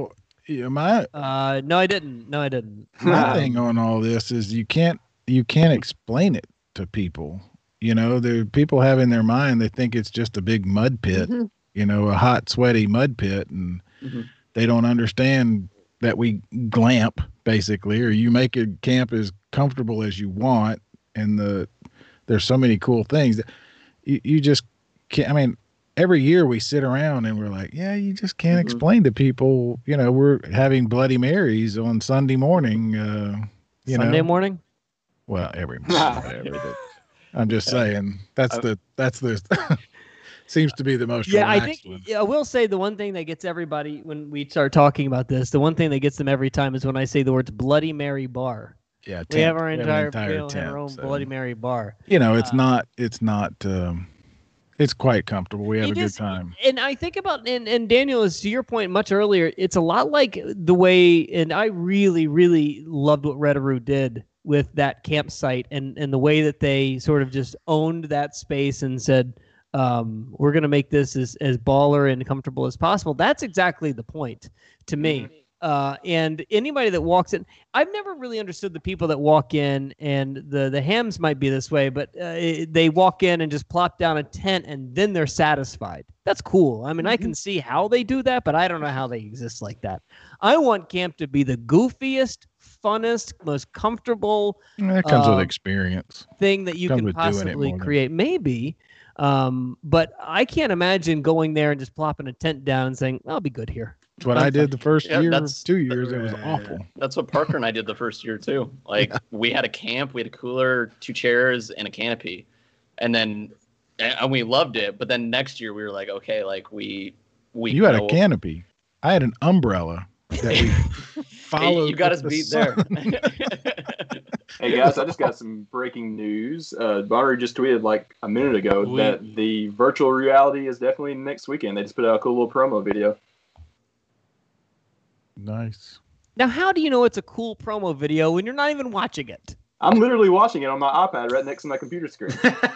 [SPEAKER 7] Yeah,
[SPEAKER 6] no, I didn't.
[SPEAKER 7] My thing on all this is you can't explain it to people. The people have in their mind, they think it's just a big mud pit, a hot, sweaty mud pit, and they don't understand that we glamp basically, or you make a camp as comfortable as you want, and there's so many cool things that you just can't. I mean, every year we sit around and we're like, yeah, you just can't explain to people. We're having Bloody Marys on Sunday morning.
[SPEAKER 6] Sunday morning.
[SPEAKER 7] Well, every morning, whatever. I'm just saying that's the seems to be the most relaxed one.
[SPEAKER 6] I will say the one thing that gets everybody when we start talking about this, the one thing that gets them every time is when I say the words Bloody Mary bar.
[SPEAKER 7] Yeah,
[SPEAKER 6] we have our entire
[SPEAKER 7] tent,
[SPEAKER 6] have our own Bloody Mary bar.
[SPEAKER 7] It's not. It's quite comfortable. We have a good time.
[SPEAKER 6] And I think about and Daniel, is to your point much earlier. It's a lot like the way, and I really, really loved what Red-A-Roo did with that campsite and the way that they sort of just owned that space and said, we're going to make this as baller and comfortable as possible. That's exactly the point to me. And anybody that walks in, I've never really understood the people that walk in, and the hams might be this way, but they walk in and just plop down a tent and then they're satisfied. That's cool. I mean, I can see how they do that, but I don't know how they exist like that. I want camp to be the goofiest, funnest, most comfortable.
[SPEAKER 7] That comes with experience.
[SPEAKER 6] Thing that you can possibly create. Maybe. But I can't imagine going there and just plopping a tent down and saying, I'll be good here.
[SPEAKER 7] That's what I did the first year, 2 years. It was awful.
[SPEAKER 10] That's what Parker and I did the first year too. Like we had a camp, we had a cooler, 2 chairs, and a canopy, and we loved it. But then next year we were like, okay, like we.
[SPEAKER 7] You had a canopy. I had an umbrella that we followed.
[SPEAKER 10] Hey, you got us beat there.
[SPEAKER 11] Hey guys, I just got some breaking news. Bonnaroo just tweeted like a minute ago that the virtual reality is definitely next weekend. They just put out a cool little promo video.
[SPEAKER 7] Nice.
[SPEAKER 6] Now, how do you know it's a cool promo video when you're not even watching it?
[SPEAKER 11] I'm literally watching it on my iPad right next to my computer screen.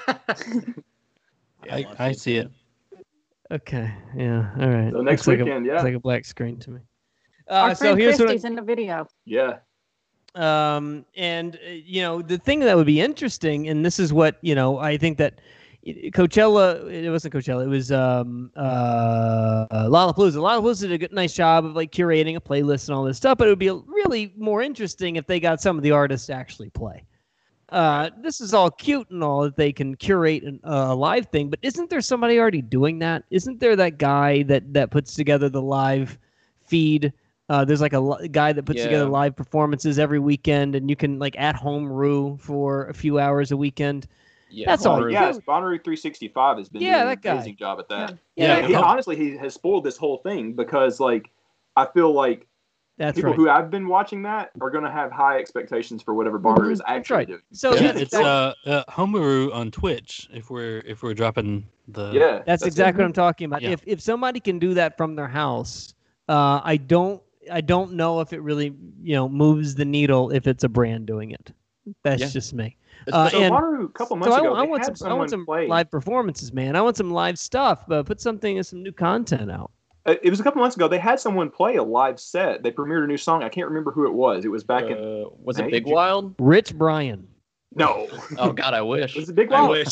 [SPEAKER 8] I see it.
[SPEAKER 6] Okay. Yeah. All right.
[SPEAKER 11] So next weekend,
[SPEAKER 6] it's like a black screen to me.
[SPEAKER 12] Our friend Christy's in the video.
[SPEAKER 11] Yeah.
[SPEAKER 6] And the thing that would be interesting, and this is what I think that Coachella, it wasn't Coachella, it was Lollapalooza. Lollapalooza did a nice job of like curating a playlist and all this stuff, but it would be really more interesting if they got some of the artists to actually play. This is all cute and all that they can curate a live thing, but isn't there somebody already doing that? Isn't there that guy that puts together the live feed? There's like a guy that puts together live performances every weekend, and you can like at home Roo for a few hours a weekend.
[SPEAKER 11] Yeah,
[SPEAKER 6] that's all.
[SPEAKER 11] Yes, Bonnaroo 365 has been doing an amazing job at that.
[SPEAKER 6] Yeah.
[SPEAKER 11] He has spoiled this whole thing because like I feel like people who have been watching that are going to have high expectations for whatever Bonnaroo is actually doing.
[SPEAKER 6] So
[SPEAKER 8] it's Homeru on Twitch. If we're dropping the
[SPEAKER 6] that's exactly what I'm talking about. Yeah. If somebody can do that from their house, I don't know if it really moves the needle if it's a brand doing it. That's just me.
[SPEAKER 11] So Bonnaroo, a couple months ago,
[SPEAKER 6] I want some live performances, man. I want some live stuff, but put some new content out.
[SPEAKER 11] It was a couple months ago. They had someone play a live set. They premiered a new song. I can't remember who it was. It was back in.
[SPEAKER 10] Was it Big Wild?
[SPEAKER 6] Rich Brian.
[SPEAKER 11] No.
[SPEAKER 10] Oh God, I wish.
[SPEAKER 11] Was it Big Wild?
[SPEAKER 10] I wish.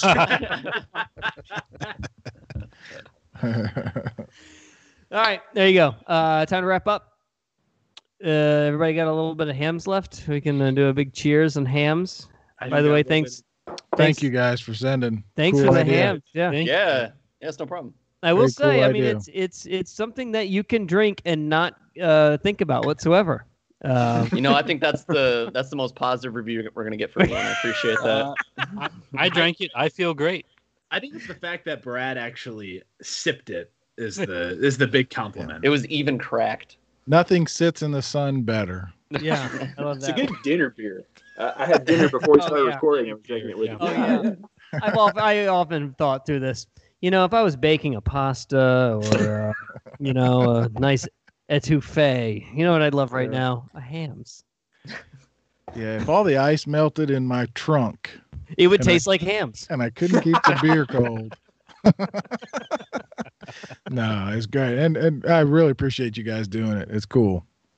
[SPEAKER 6] All right, there you go. Time to wrap up. Everybody got a little bit of hams left. We can do a big cheers on hams. By the way, thanks.
[SPEAKER 7] Thank you guys for sending.
[SPEAKER 6] Thanks for the hams. Yeah.
[SPEAKER 10] Yeah. It's no problem.
[SPEAKER 6] I will say, I mean, it's something that you can drink and not think about whatsoever.
[SPEAKER 10] I think that's the most positive review we're gonna get from one. I appreciate that.
[SPEAKER 8] I drank it. I feel great.
[SPEAKER 9] I think it's the fact that Brad actually sipped it is the big compliment.
[SPEAKER 10] It was even cracked.
[SPEAKER 7] Nothing sits in the sun better.
[SPEAKER 6] Yeah, I love that.
[SPEAKER 11] It's a good dinner beer. I had dinner before we started recording. I was drinking it with you.
[SPEAKER 6] Oh, yeah. I often thought through this. If I was baking a pasta or a nice etouffee, you know what I'd love right now? A hams.
[SPEAKER 7] Yeah, if all the ice melted in my trunk,
[SPEAKER 6] it would taste like hams.
[SPEAKER 7] And I couldn't keep the beer cold. No, it's great, and I really appreciate you guys doing it. It's cool.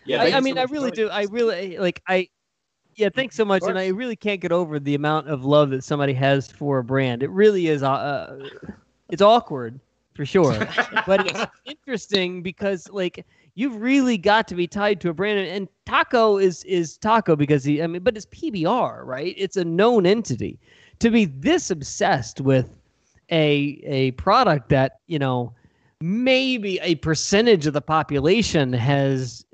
[SPEAKER 11] Yeah,
[SPEAKER 6] I mean, I really do. I really yeah, thanks so much. And I really can't get over the amount of love that somebody has for a brand. It really is. It's awkward for sure, but it's interesting because like you've really got to be tied to a brand. And Taco is Taco because but it's PBR, right? It's a known entity. To be this obsessed with a product that maybe a percentage of the population has,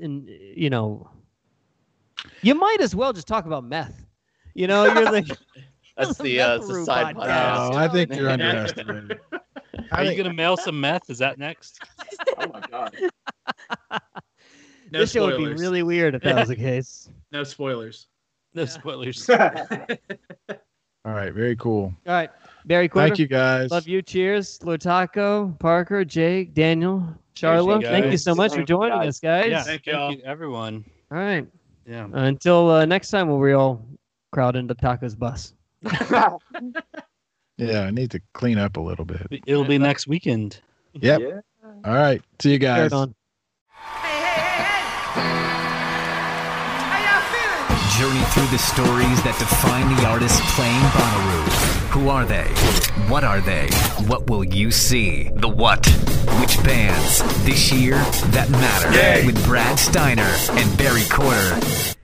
[SPEAKER 6] you might as well just talk about meth. You're like,
[SPEAKER 10] that's the side podcast.
[SPEAKER 7] Oh, I think you're underestimating.
[SPEAKER 8] Are you gonna mail some meth? Is that next?
[SPEAKER 11] Oh my god.
[SPEAKER 9] No
[SPEAKER 6] this show
[SPEAKER 9] spoilers.
[SPEAKER 6] would be really weird if that was the case.
[SPEAKER 9] No spoilers.
[SPEAKER 8] No spoilers.
[SPEAKER 7] All right, very cool.
[SPEAKER 6] All right, Barry Quarter.
[SPEAKER 7] Thank you, guys.
[SPEAKER 6] Love you. Cheers, Lotaco, Parker, Jake, Daniel, Charlotte. Thank you so much for joining us, guys.
[SPEAKER 8] Yeah, thank you, everyone.
[SPEAKER 6] All right.
[SPEAKER 8] Yeah.
[SPEAKER 6] Until next time, when we all crowd into Taco's bus.
[SPEAKER 7] Yeah, I need to clean up a little bit.
[SPEAKER 8] It'll be next weekend.
[SPEAKER 7] Yep. Yeah. All right. See you guys.
[SPEAKER 5] Journey through the stories that define the artists playing Bonnaroo. Who are they? What are they? What will you see? The what? Which bands? This year that matter. With Brad Steiner and Barry Quarter.